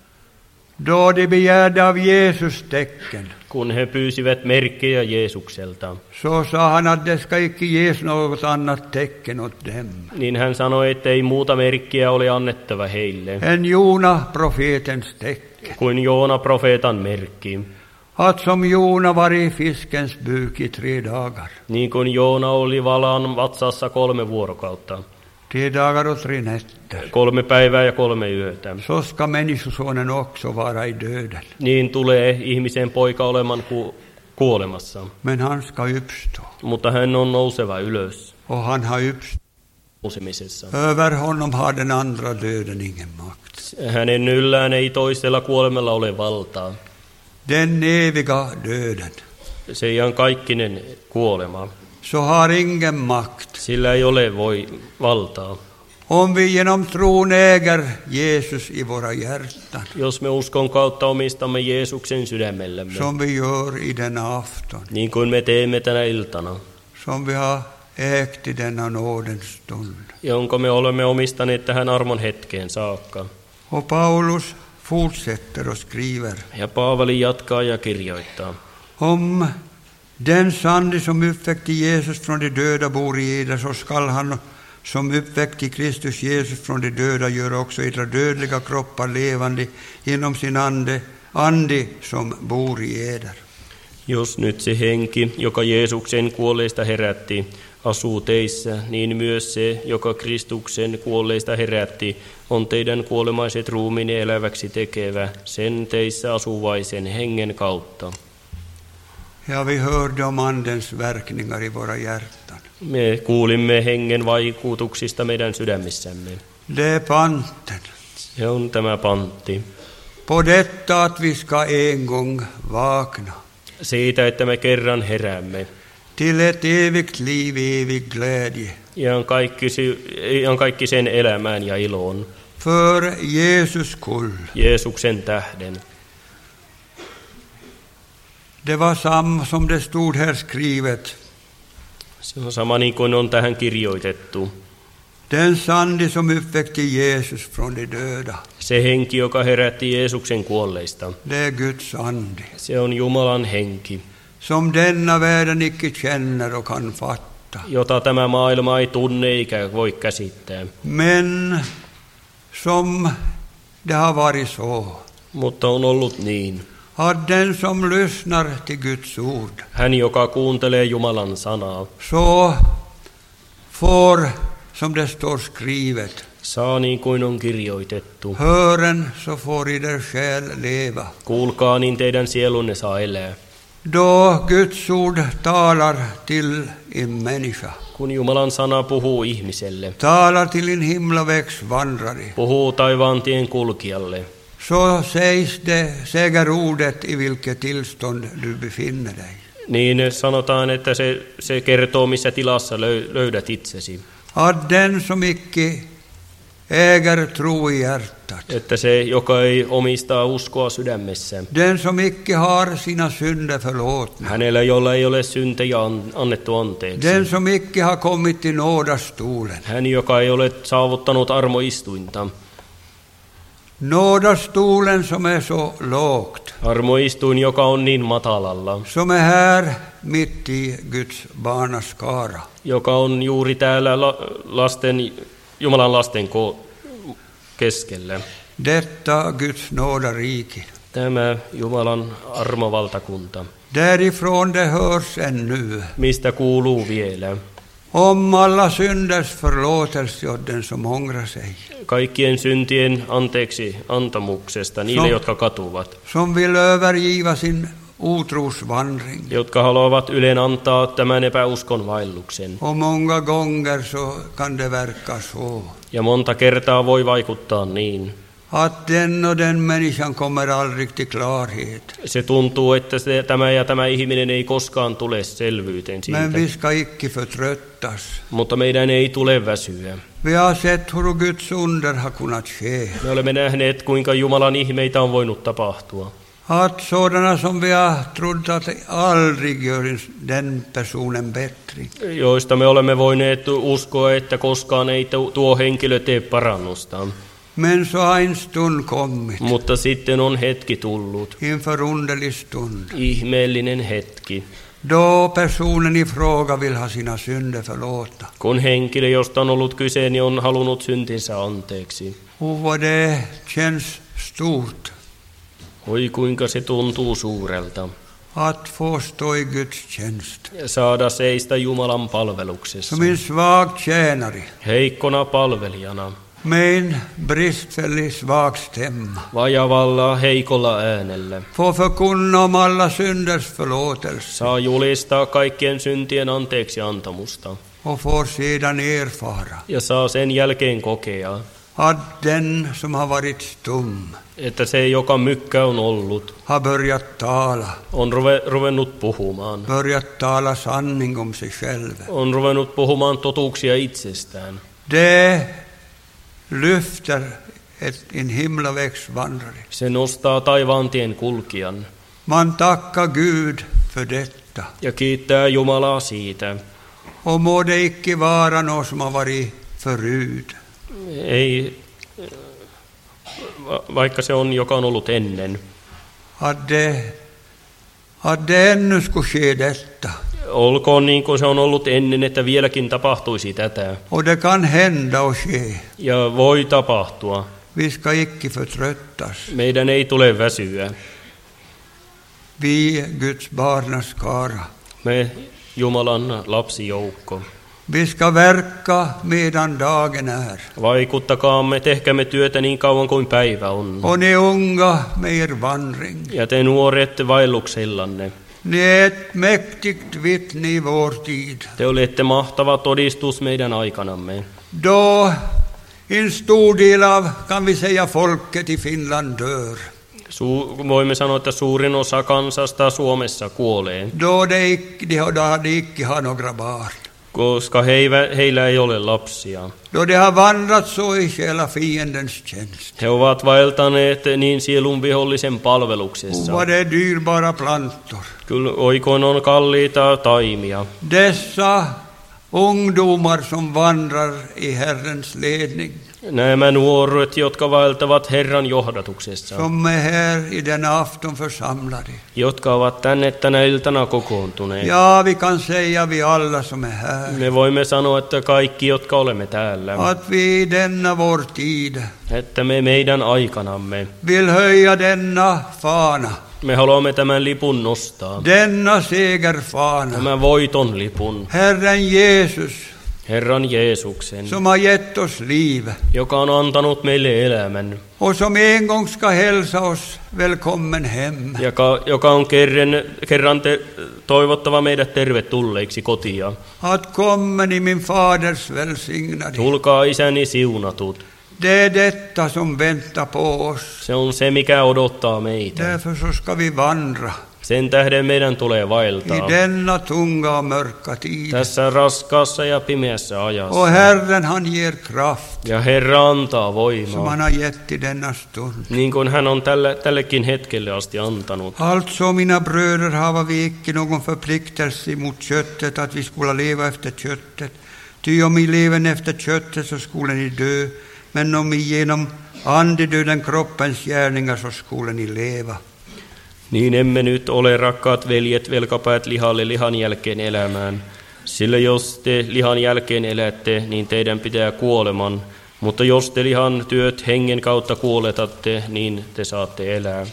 Då de begärde av Jesus tecken, Kun he pyysivät merkkejä Jeesukselta, så sa han att det ska icke ges något annat tecken åt dem niin hän sanoi, että ei muuta merkkiä ole annettava heille än Jona profetens tecken. kuin Joona profeetan merkki. Att som Jona var i fiskens buk i 3 dagar. Niin kuin Joona oli valan vatsassa 3 vuorokautta, 3 dagar och 3 nätter. 3 päivää ja 3 yötä. Så ska Människosonen också vara i döden. Niin tulee ihmisen poika olemaan kuolemassa. Men han ska uppstå. Mutta hän on nouseva ylös Och han har uppstått. nousemisessa. Över honom har den andra döden ingen makt. Hänen yllään ei toisella kuolemalla ole valtaa. Den eviga döden. Se iankaikkinen kuolema. Så har ingen makt. Sillä ei ole valtaa. Om vi genom tron äger Jesus i våra hjärtan. Jos me uskon kautta omistamme Jeesuksen sydämellämme, Som vi gör i denna afton. niin kuin me teemme tänä iltana, Som vi har ägt i denna nådens stund. jonka me olemme omistaneet tähän armon hetkeen saakka. Och Paulus fortsätter och skriver. Ja Paavali jatkaa ja kirjoittaa. Om den sande som uppväckte Jesus från de döda bor i eder, så skall han som uppväckte Kristus Jesus från de döda göra också edra dödliga kroppar levande genom sin ande som bor i eder. Jos nyt se henki, joka Jeesuksen kuolleista herätti, asuu teissä, niin myös se, joka Kristuksen kuolleista herätti, on teidän kuolemaiset ruumiinne eläväksi tekevä, sen teissä asuvaisen hengen kautta. Ja, vi hörde om andens verkningar i våra hjärtan. Me kuulimme hengen vaikutuksista meidän sydämissämme. Det är panten. Se on tämä pantti. På detta att vi ska en gång vakna. Siitä, että me kerran heräämme. Till ett evigt liv, evig glädje. Ihan kaikki sen elämään ja iloon. För Jesus skull. Jeesuksen tähden. Det var samma som det stod här skrivet. Se on sama niin kuin on tähän kirjoitettu. Den sande som uppväckte Jesus från de döda. Se henki, joka herätti Jeesuksen kuolleista. Det är Guds ande. Se on Jumalan henki, Som denna världen icke känner och kan fatta. jota tämä maailma ei tunne eikä voi käsittää. Men som det har varit så. Mutta on ollut niin. Att den som lyssnar till Guds ord. Hän, joka kuuntelee Jumalan sanaa, Så får, som det står skrivet. saa niin kuin on kirjoitettu. Hören så får i der själ leva. Kuulkaa, niin teidän sielunne saa elää. Då Guds ord talar till en människa. Kun Jumalan sana puhuu ihmiselle, Talar till en himlavägsvandrare. puhuu taivaan tien kulkijalle, Så säger ordet i vilket tillstånd du befinner dig. niin sanotaan, että se kertoo, missä tilassa löydät itsesi. Att den som icke äger tro i hjärtat. Että se, joka ei omistaa uskoa sydämessä, Den som icke har sina synder förlåtna. hänellä, jolla ei ole syntejä annettu anteeksi. Den som icke har kommit till nådastolen. Hän, joka ei ole saavuttanut armoistuinta. Nådastolen som är så lågt. Armoistuin, joka on niin matalalla. Som är här mitt i Guds barnaskara. Joka on juuri täällä Jumalan lasten keskellä. Detta Guds nådarike. Tämä Jumalan armovaltakunta. Därifrån det hörs ännu. Mistä kuuluu vielä? Om alla synders förlåtelse åt den som ångrar sig. Kaikkien syntien anteeksi antamuksesta niille, jotka katuvat. Som vill övergiva sin otrosvandring. Jotka haluavat ylen antaa tämän epäuskon vaelluksen. Och många gånger så kan det verka så. Ja monta kertaa voi vaikuttaa niin. Att den och den människan kommer aldrig till klarhet. Se tuntuu, että tämä ihminen ei koskaan tule selvyyteen siitä. Men vi ska icke förtröttas. Mutta meidän ei tule väsyä. Vi har sett hur Guds under har kunnat ske. Me olemme nähneet, kuinka Jumalan ihmeitä on voinut tapahtua. Att sådana som vi har trott att aldrig gör den personen bättre. Joista me olemme voineet uskoa, että koskaan ei tuo henkilö tee parannusta. Men så har en stund kommit. Mutta sitten on hetki tullut. En förunderlig stund. Ihmeellinen hetki. Då personen i fråga vill ha sina synder förlåta. Kun henkilö, josta on ollut kyse, niin on halunnut syntinsä anteeksi. Vad det känns stort. Oi kuinka se tuntuu suurelta. Att få stå i Guds tjänst. Saada seistä Jumalan palveluksessa. Som en svag tjänare. Heikkona palvelijana. Med en bristfällig svag stämma. Vajavalla heikolla äänellä. Få förkunna om alla synders förlåtelse. Saa julistaa kaikkien syntien anteeksi antamusta. Och får sedan erfara. Ja saa sen jälkeen kokea. Att den som har varit stum. Että se, joka mykkä on ollut. Har börjat tala. On ruvennut puhumaan. Börjat tala sanning om sig själv. On ruvennut puhumaan totuuksia itsestään. Det lyfter en himlavägsvandrare. Se nostaa taivaantien kulkijan. Man tackar Gud för detta. Ja kiittää Jumalaa siitä. Och må det icke vara något som har varit förut. Ei, vaikka se on, joka on ollut ennen. Att det ännu skulle ske detta. Olkoon niin kuin se on ollut ennen, että vieläkin tapahtuisi tätä. Och det kan hända och ske. Ja voi tapahtua. Vi ska icke förtröttas. Meidän ei tule väsyä. Vi Guds barnaskara. Me Jumalan lapsijoukko. Vi ska verka medan dagen är. Vaikuttakaamme, tehkäämme työtä niin kauan kuin päivä on. Och ni unga med er vandring. Ja te nuoret vaelluksellanne. Ni är ett mäktigt vittne i vår tid. Te olette mahtava todistus meidän aikanamme. Då en stor del av, kan vi säga, folket i Finland dör. Voimme sanoa, että suurin osa kansasta Suomessa kuolee. Då de hade icke ha några barn. Koska heillä ei ole lapsia. Då de har vandrat så i själa fiendens tjänst. He ovat vaeltaneet niin sielun vihollisen palveluksessa. Vad det är dyrbara plantor. Kyllä oikoin on kalliita taimia. Dessa ungdomar som vandrar i Herrens ledning. Nämä nuoret, jotka vaeltavat Herran johdatuksessa. Som är här i denna afton församlade. Jotka ovat tänä iltana kokoontuneet. Ja, vi kan säga vi alla som är här. Me voimme sanoa, että kaikki, jotka olemme täällä. Att vi i denna vår tid. Että me meidän aikanamme. Vill höja denna fana. Me haluamme tämän lipun nostaa. Denna segerfana. Tämän voiton lipun. Herren Jesus. Herran Jeesuksen, som har gett oss liv. Joka on antanut meille elämän. Och som en gång ska hälsa oss välkommen hem. Joka on kerran toivottava meidät tervetulleiksi kotia. Att kommen i min faders välsignade. Tulkaa isäni siunatut. Det är detta som väntar på oss. Se on se, mikä odottaa meitä. Därför så ska vi vandra. Sen tähden meidän tulee vaeltaa. I denna tunga och mörka tid. Tässä raskaassa ja pimeässä ajassa. Och Herren han ger kraft. Ja Herra antaa voimaa. Som han har gett i denna stund. Niin kuin hän on tällekin hetkelle asti antanut. Alltså mina bröder, har vi icke någon förpliktelse mot köttet att vi skulle leva efter köttet. Ty om vi lever efter köttet så skulle ni dö. Men om vi genom andedöden kroppens gärningar så skulle ni leva. Niin emme nyt ole, rakkaat veljet, velkapäät lihalle lihan jälkeen elämään. Sillä jos te lihan jälkeen elätte, niin teidän pitää kuoleman. Mutta jos te lihan työt hengen kautta kuoletatte, niin te saatte elää.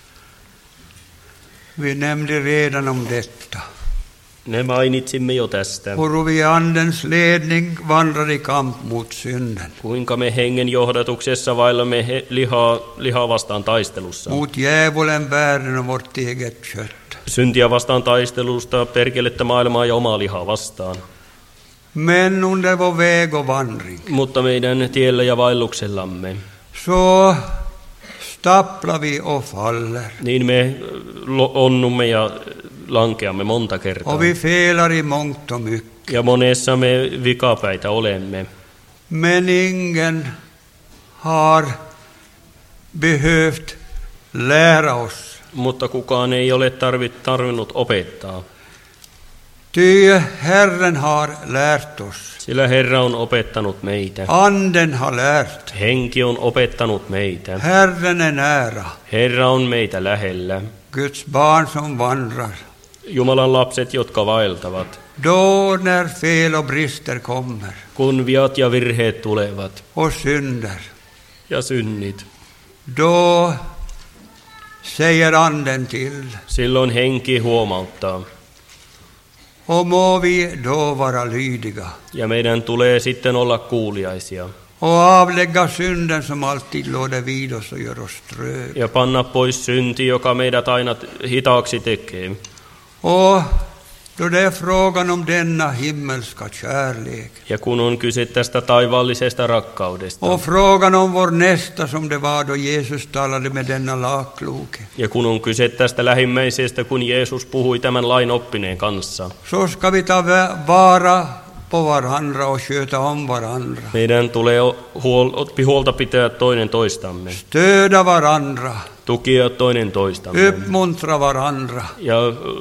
Vi nämnde redan om detta. Ne mainitsimme jo tästä. Hur vi andens ledning vandrar i kamp mot synden. Kuinka me hengen johdatuksessa vaillamme lihaa vastaan taistelussa. Mot djävulen, världen och vårt eget kött. Syntiä vastaan taistelusta, perkelettä maailmaa ja omaa lihaa vastaan. Men under vår väg och vandring. Mutta meidän tiellä ja vaelluksellamme. Så stapplar vi och faller. Niin me onnumme ja lankeamme monta kertaa. Och vi felar i mångt och mycket. Ja monessa me vikapäitä olemme. Men ingen har behövt lära oss. Mutta kukaan ei ole tarvinnut opettaa. Ty Herren har lärt oss. Sillä Herra on opettanut meitä. Anden har lärt. Henki on opettanut meitä. Herren är nära. Herra on meitä lähellä. Guds barn som vandrar. Jumalan lapset, jotka vaeltavat. Då när fel och brister kommer. Kun viat ja virheet tulevat. Och synder. Ja synnit. Då säger anden till. Silloin henki huomauttaa. Och må vi då vara lydiga. Ja meidän tulee sitten olla kuuliaisia. Och avlägga synden som alltid låder vid oss och gör oss trög. Ja panna pois synti, joka meidät aina hitaaksi tekee. Och då det är frågan om denna himmelska kärlek. Ja kun on kyse tästä taivaallisesta rakkaudesta. Och frågan om vår nästa som det var då Jesus talade med denna lagkloke. Ja kun on kyse tästä lähimmäisestä, kun Jeesus puhui tämän lain oppineen kanssa. Så ska vi ta vara på varandra och sköta om varandra. Meidän tulee huolta pitää toinen toistamme. Stöda varandra. Tukia toinen toistamme. Uppmuntra varandra. Ja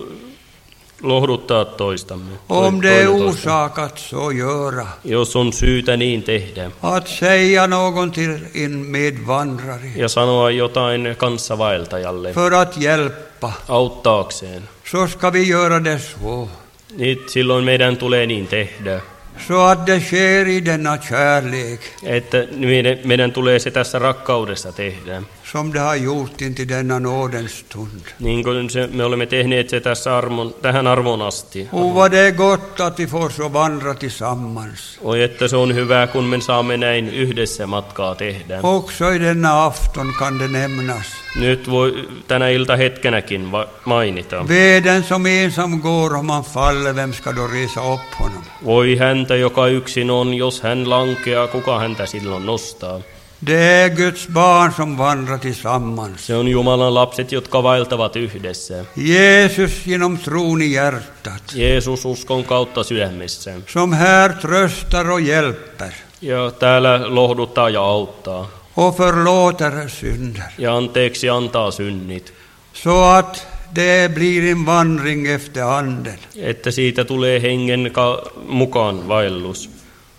lohduttaa toistamme. Om det är orsak att så göra. Jos on syytä niin tehdä. Att säga någon till en medvandrare. Ja sanoa jotain kanssavaeltajalle. För att hjälpa. Auttaakseen. Så ska vi göra det så. Niin silloin meidän tulee niin tehdä. Så att det sker i denna kärlek. Että meidän tulee se tässä rakkaudessa tehdä. Som det har gjort intill denna nådens stund. Niin kuin me olemme tehneet se tässä tähän arvon asti. Och vad det är gott att vi får så vandra tillsammans. Oi, että se on hyvä, kun me saamme näin yhdessä matkaa tehdä. Också i denna afton kan det nämnas. Nyt voi tänä iltahetkenäkin mainita. Veden som ensam går om han faller, vem ska då resa upp honom? Voi häntä, joka yksin on, jos hän lankeaa, kuka häntä silloin nostaa? Det är Guds barn som vandrar tillsammans. Se on Jumalan lapset, jotka vaeltavat yhdessä. Jesus genom tron i hjärtat. Jeesus uskon kautta sydämessä. Som här tröstar och hjälper. Ja täällä lohduttaa ja auttaa. Och förlåter synder. Ja anteeksi antaa synnit. Så att det blir en vandring efter anden. Että siitä tulee hengen mukaan vaellus.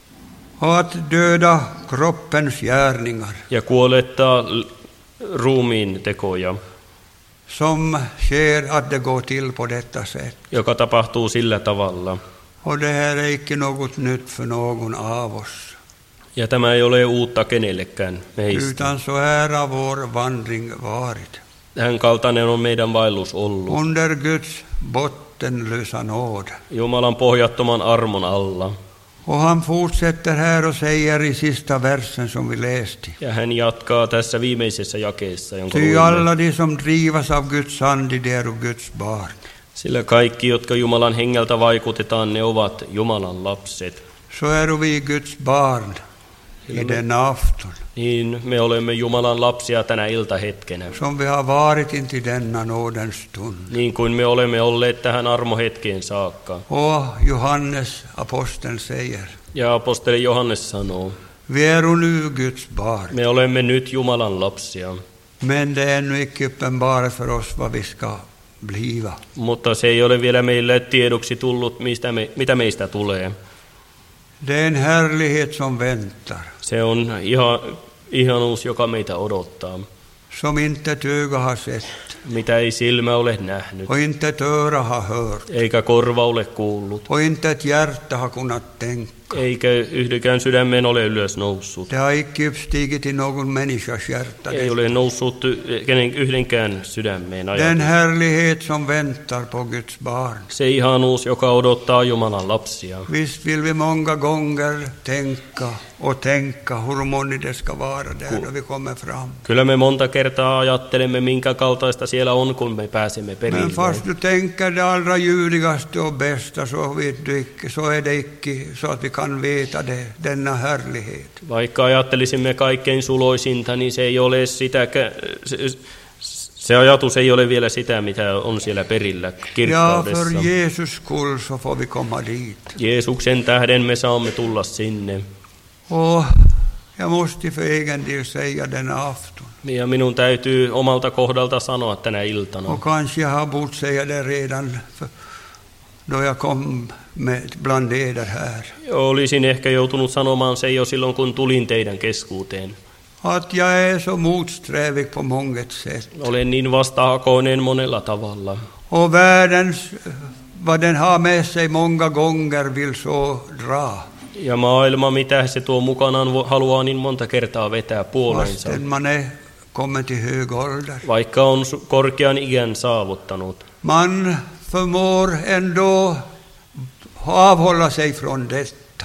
Och att döda kroppens gärningar. Ja kuolettaa ruumiin tekoja. Som sker att det går till på detta sätt. Joka tapahtuu sillä tavalla. Och det här är inte något nytt för någon av oss. Ja tämä ei ole uutta kenellekään meistä. Utan så här har vår vandring varit. Hän kaltainen on meidän vaellus ollut. Under Guds bottenlösa nåd. Jumalan pohjattoman armon alla. Och han fortsätter här och säger i sista versen som vi läste. Ja hän jatkaa tässä viimeisessä jakeessa, jonka Ty alla de som drivas av Guds ande, de är Guds barn. Sillä kaikki, jotka Jumalan hengeltä vaikutetaan, ne ovat Jumalan lapset. Så är vi Guds barn i denna afton. Niin me olemme Jumalan lapsia tänä iltahetkenä. Som vi har varit intill denna nådens stund. Niin kuin me olemme olleet tähän armohetkeen saakka. Och Johannes aposteln säger. Ja apostoli Johannes sanoo. Vi är nu Guds barn. Me olemme nyt Jumalan lapsia. Men det är ännu inte uppenbarat för oss vad vi ska bliva. Mutta se ei ole vielä meille tiedoksi tullut, mitä meistä tulee. Det är en härlighet som väntar. Se on ihan ihanuus, joka meitä odottaa, som inte ett öga har sett mitä ei silmä ole nähnyt, och inte ett öra har hört eikä korva ole kuullut, och inte ett hjärta har kunnat tänka. eikä yhdenkään sydämeen ole ylös noussut. Det har icke uppstigit i någon människas hjärta. Ei ole noussut yhdenkään sydämeen Den ajatus. härlighet som väntar på Guds barn. Se ihanuus, joka odottaa Jumalan lapsia. Visst vill vi många gånger tänka hur månigt det ska vara där när vi kommer fram. Kyllä me monta kertaa ajattelemme, minkä kaltaista siellä on, kun me pääsemme Men perille. fast du tänker det allra ljuvligaste och bästa, så vet du icke, så är det icke så att vi kan veta det, denna härlighet. Vaikka ajattelisimme kaikkein suloisinta, niin se ei ole se ajatus ei ole vielä sitä, mitä on siellä perillä Ja, kirkkaudessa. för Jesus skull så får vi komma dit. Jeesuksen tähden me saamme tulla sinne. Och jag måste för egen del säga denna afton. Ja minun täytyy omalta kohdalta sanoa tänä iltana. Och kanske jag har bort säga det redan då jag kom bland eder här. Olisin ehkä joutunut sanomaan se jo silloin, kun tulin teidän keskuuteen. Att jag är så motsträvig på månget sätt. Olen niin vastahakoinen monella tavalla. Och världens, vad den har med sig många gånger vill så dra. Ja maailma, mitä se tuo mukanaan, haluaa niin monta kertaa vetää puoleensa. Fastän man är kommit till hög ålder. Vaikka on korkean iän saavuttanut. Man förmår ändå avhålla sig från detta.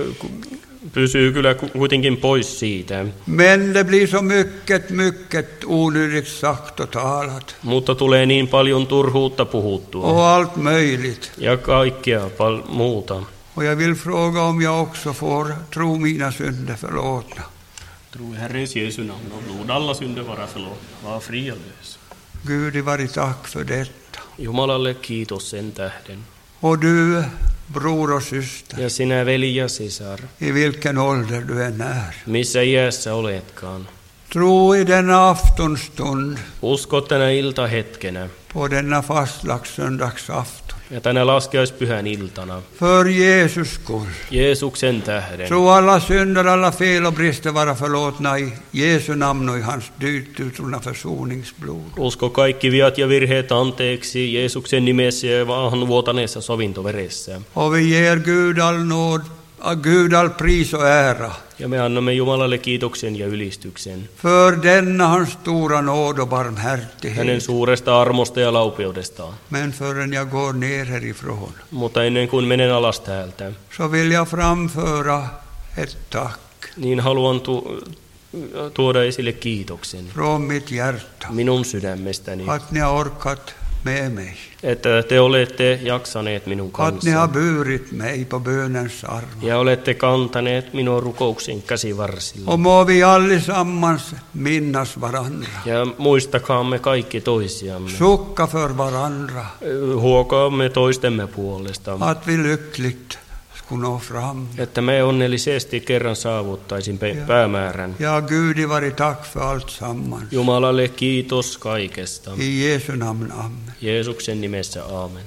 Pysyy kyllä kuitenkin pois siitä. Men det blir så mycket onödigt sagt och talat. Mutta tulee niin paljon turhuutta puhuttua. Och allt möjligt. Ja kaikkea muuta. Och jag vill fråga om jag också får tro mina synder förlåtna. Tro i Herrens Jesu namn och blod alla synder vara förlåtna. Var fri och lös. Gud, det var tack för detta. Jumalalle kiitos sen tähden. Och du, bror och syster, Ja sinä veli ja sisar, i vilken ålder du än är. missä iässä oletkaan. Tro i denna aftonstund, Usko tänä iltahetkenä på denna fastlagssöndagsafton. ja tänä laskeuspyhän iltana. För Jesus skull. Jeesuksen tähden. Tro alla synder, alla fel och brister vara förlåtna i Jesu namn och i hans dyrt utrullna försoningsblod. Usko kaikki viat ja virheet anteeksi Jeesuksen nimessä ja maahan vuotaneessa sovintoveressä. Och vi ger Gud all nåd, Gud all pris och ära. Ja me annamme Jumalalle kiitoksen ja ylistyksen. För denna hans stora nåd och barmhärtighet. Hänen suuresta armosta ja laupeudestaan. Men förrän jag går ner härifrån, Mutta ennen kuin menen alas täältä, så vill jag framföra ett tack niin haluan tuoda esille kiitoksen från mitt hjärta. minun sydämestäni, Att ni har orkat med mig. että te olette jaksaneet minun Att ni har kanssa burit mig på bönens armar. ja olette kantaneet minun rukouksen käsivarsilla. Och må vi allesammans minnas varandra. Ja muistakaamme kaikki toisiamme. Sucka för varandra. Huokaamme toistemme puolesta, Att vi lyckligt skulle nå fram. että me onnellisesti kerran saavuttaisimme päämäärän. Ja Gud, var tack för allt sammans. Jumalalle kiitos kaikesta. I Jesu namn, amen. Jeesuksen nimessä aamen.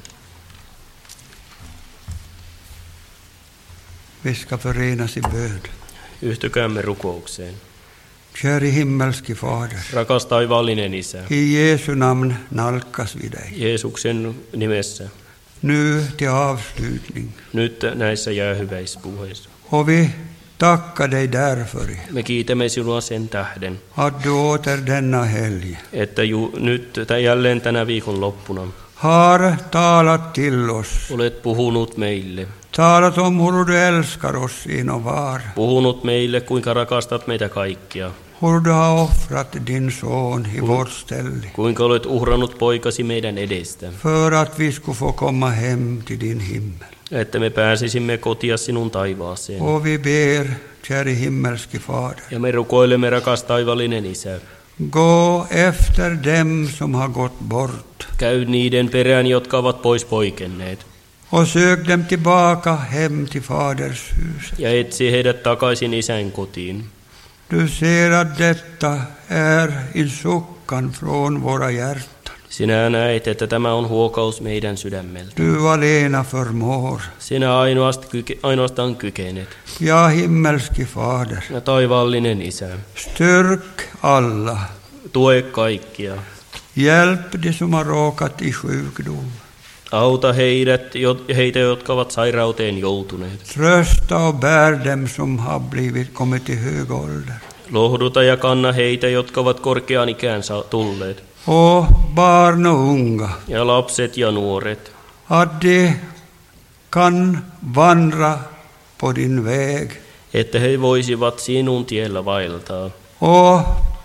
Vi ska förenas i bön. Yhtykäämme rukoukseen. Käre himmelske Fader, Rakas taivaallinen Isä, i Jesu namn nalkas vi dig. Jeesuksen nimessä, Nu till avslutning. nyt näissä jäähyväispuheissa. Och vi tackar dig därför Me kiitämme sinua sen tähden, att du åter denna helg että nyt jälleen tänä viikon loppuna har talat till oss. olet puhunut meille. Talat om hur du älskar oss in och var. Puhunut meille, kuinka rakastat meitä kaikkia. Hur du har offrat din son i vårt ställe. Kuinka olet uhrannut poikasi meidän edestä, För att vi skulle få komma hem till din himmel. että me pääsisimme kotia sinun taivaaseen. Och vi ber, käre himmelske Fader, Ja me rukoilemme, rakas taivallinen Isä. gå efter dem som har gått bort. Käy niiden perään, jotka ovat pois poikenneet. Och sök dem tillbaka hem till Faders hus. Ja etsi heidät takaisin Isän kotiin. Du ser att detta är en suckan från våra hjärtan. Sinä näet, että tämä on huokaus meidän sydämeltä. Du alena förmår. Sinä ainoastaan kykenet. Ja, himmelske Fader, Ja taivaallinen Isä, styrk alla. tue kaikkia. Hjälp de som har råkat i sjukdom. Auta heitä, jotka ovat sairauteen joutuneet. Trösta och bär dem som har kommit till hög ålder. Lohduta ja kanna heitä, jotka ovat korkeaan ikään tulleet. Och barn och unga. Ja lapset ja nuoret. Att de kan vandra på din väg. Että he voisivat sinun tiellä vaeltaa. Och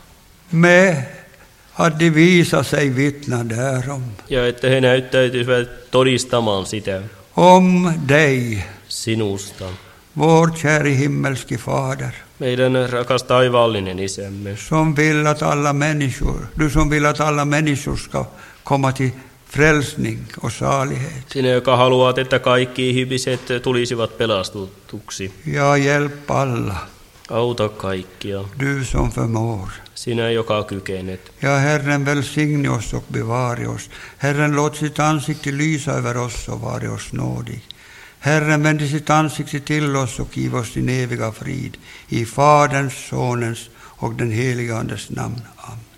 att de visar sig vittna därom. Ja että he näyttäytyisivät todistamaan sitä. Om dig. Sinusta. Vår käre himmelske Fader. Meidän rakas taivaallinen Isämme. Du som vill att alla människor ska komma till frälsning och salighet. Sinä, joka haluat, että kaikki ihmiset tulisivat pelastutuksi. Ja, hjälp alla. Auta kaikkia. Du som förmår. Sinä, joka kykenet. Ja, Herren, välsigne oss och bevare oss. Herren, låt sitt ansikte lysa över oss och vare oss nådig. Herren, vände sitt ansikte till oss och giv oss din eviga frid. I Faderns, Sonens och den helige Andes namn. Amen.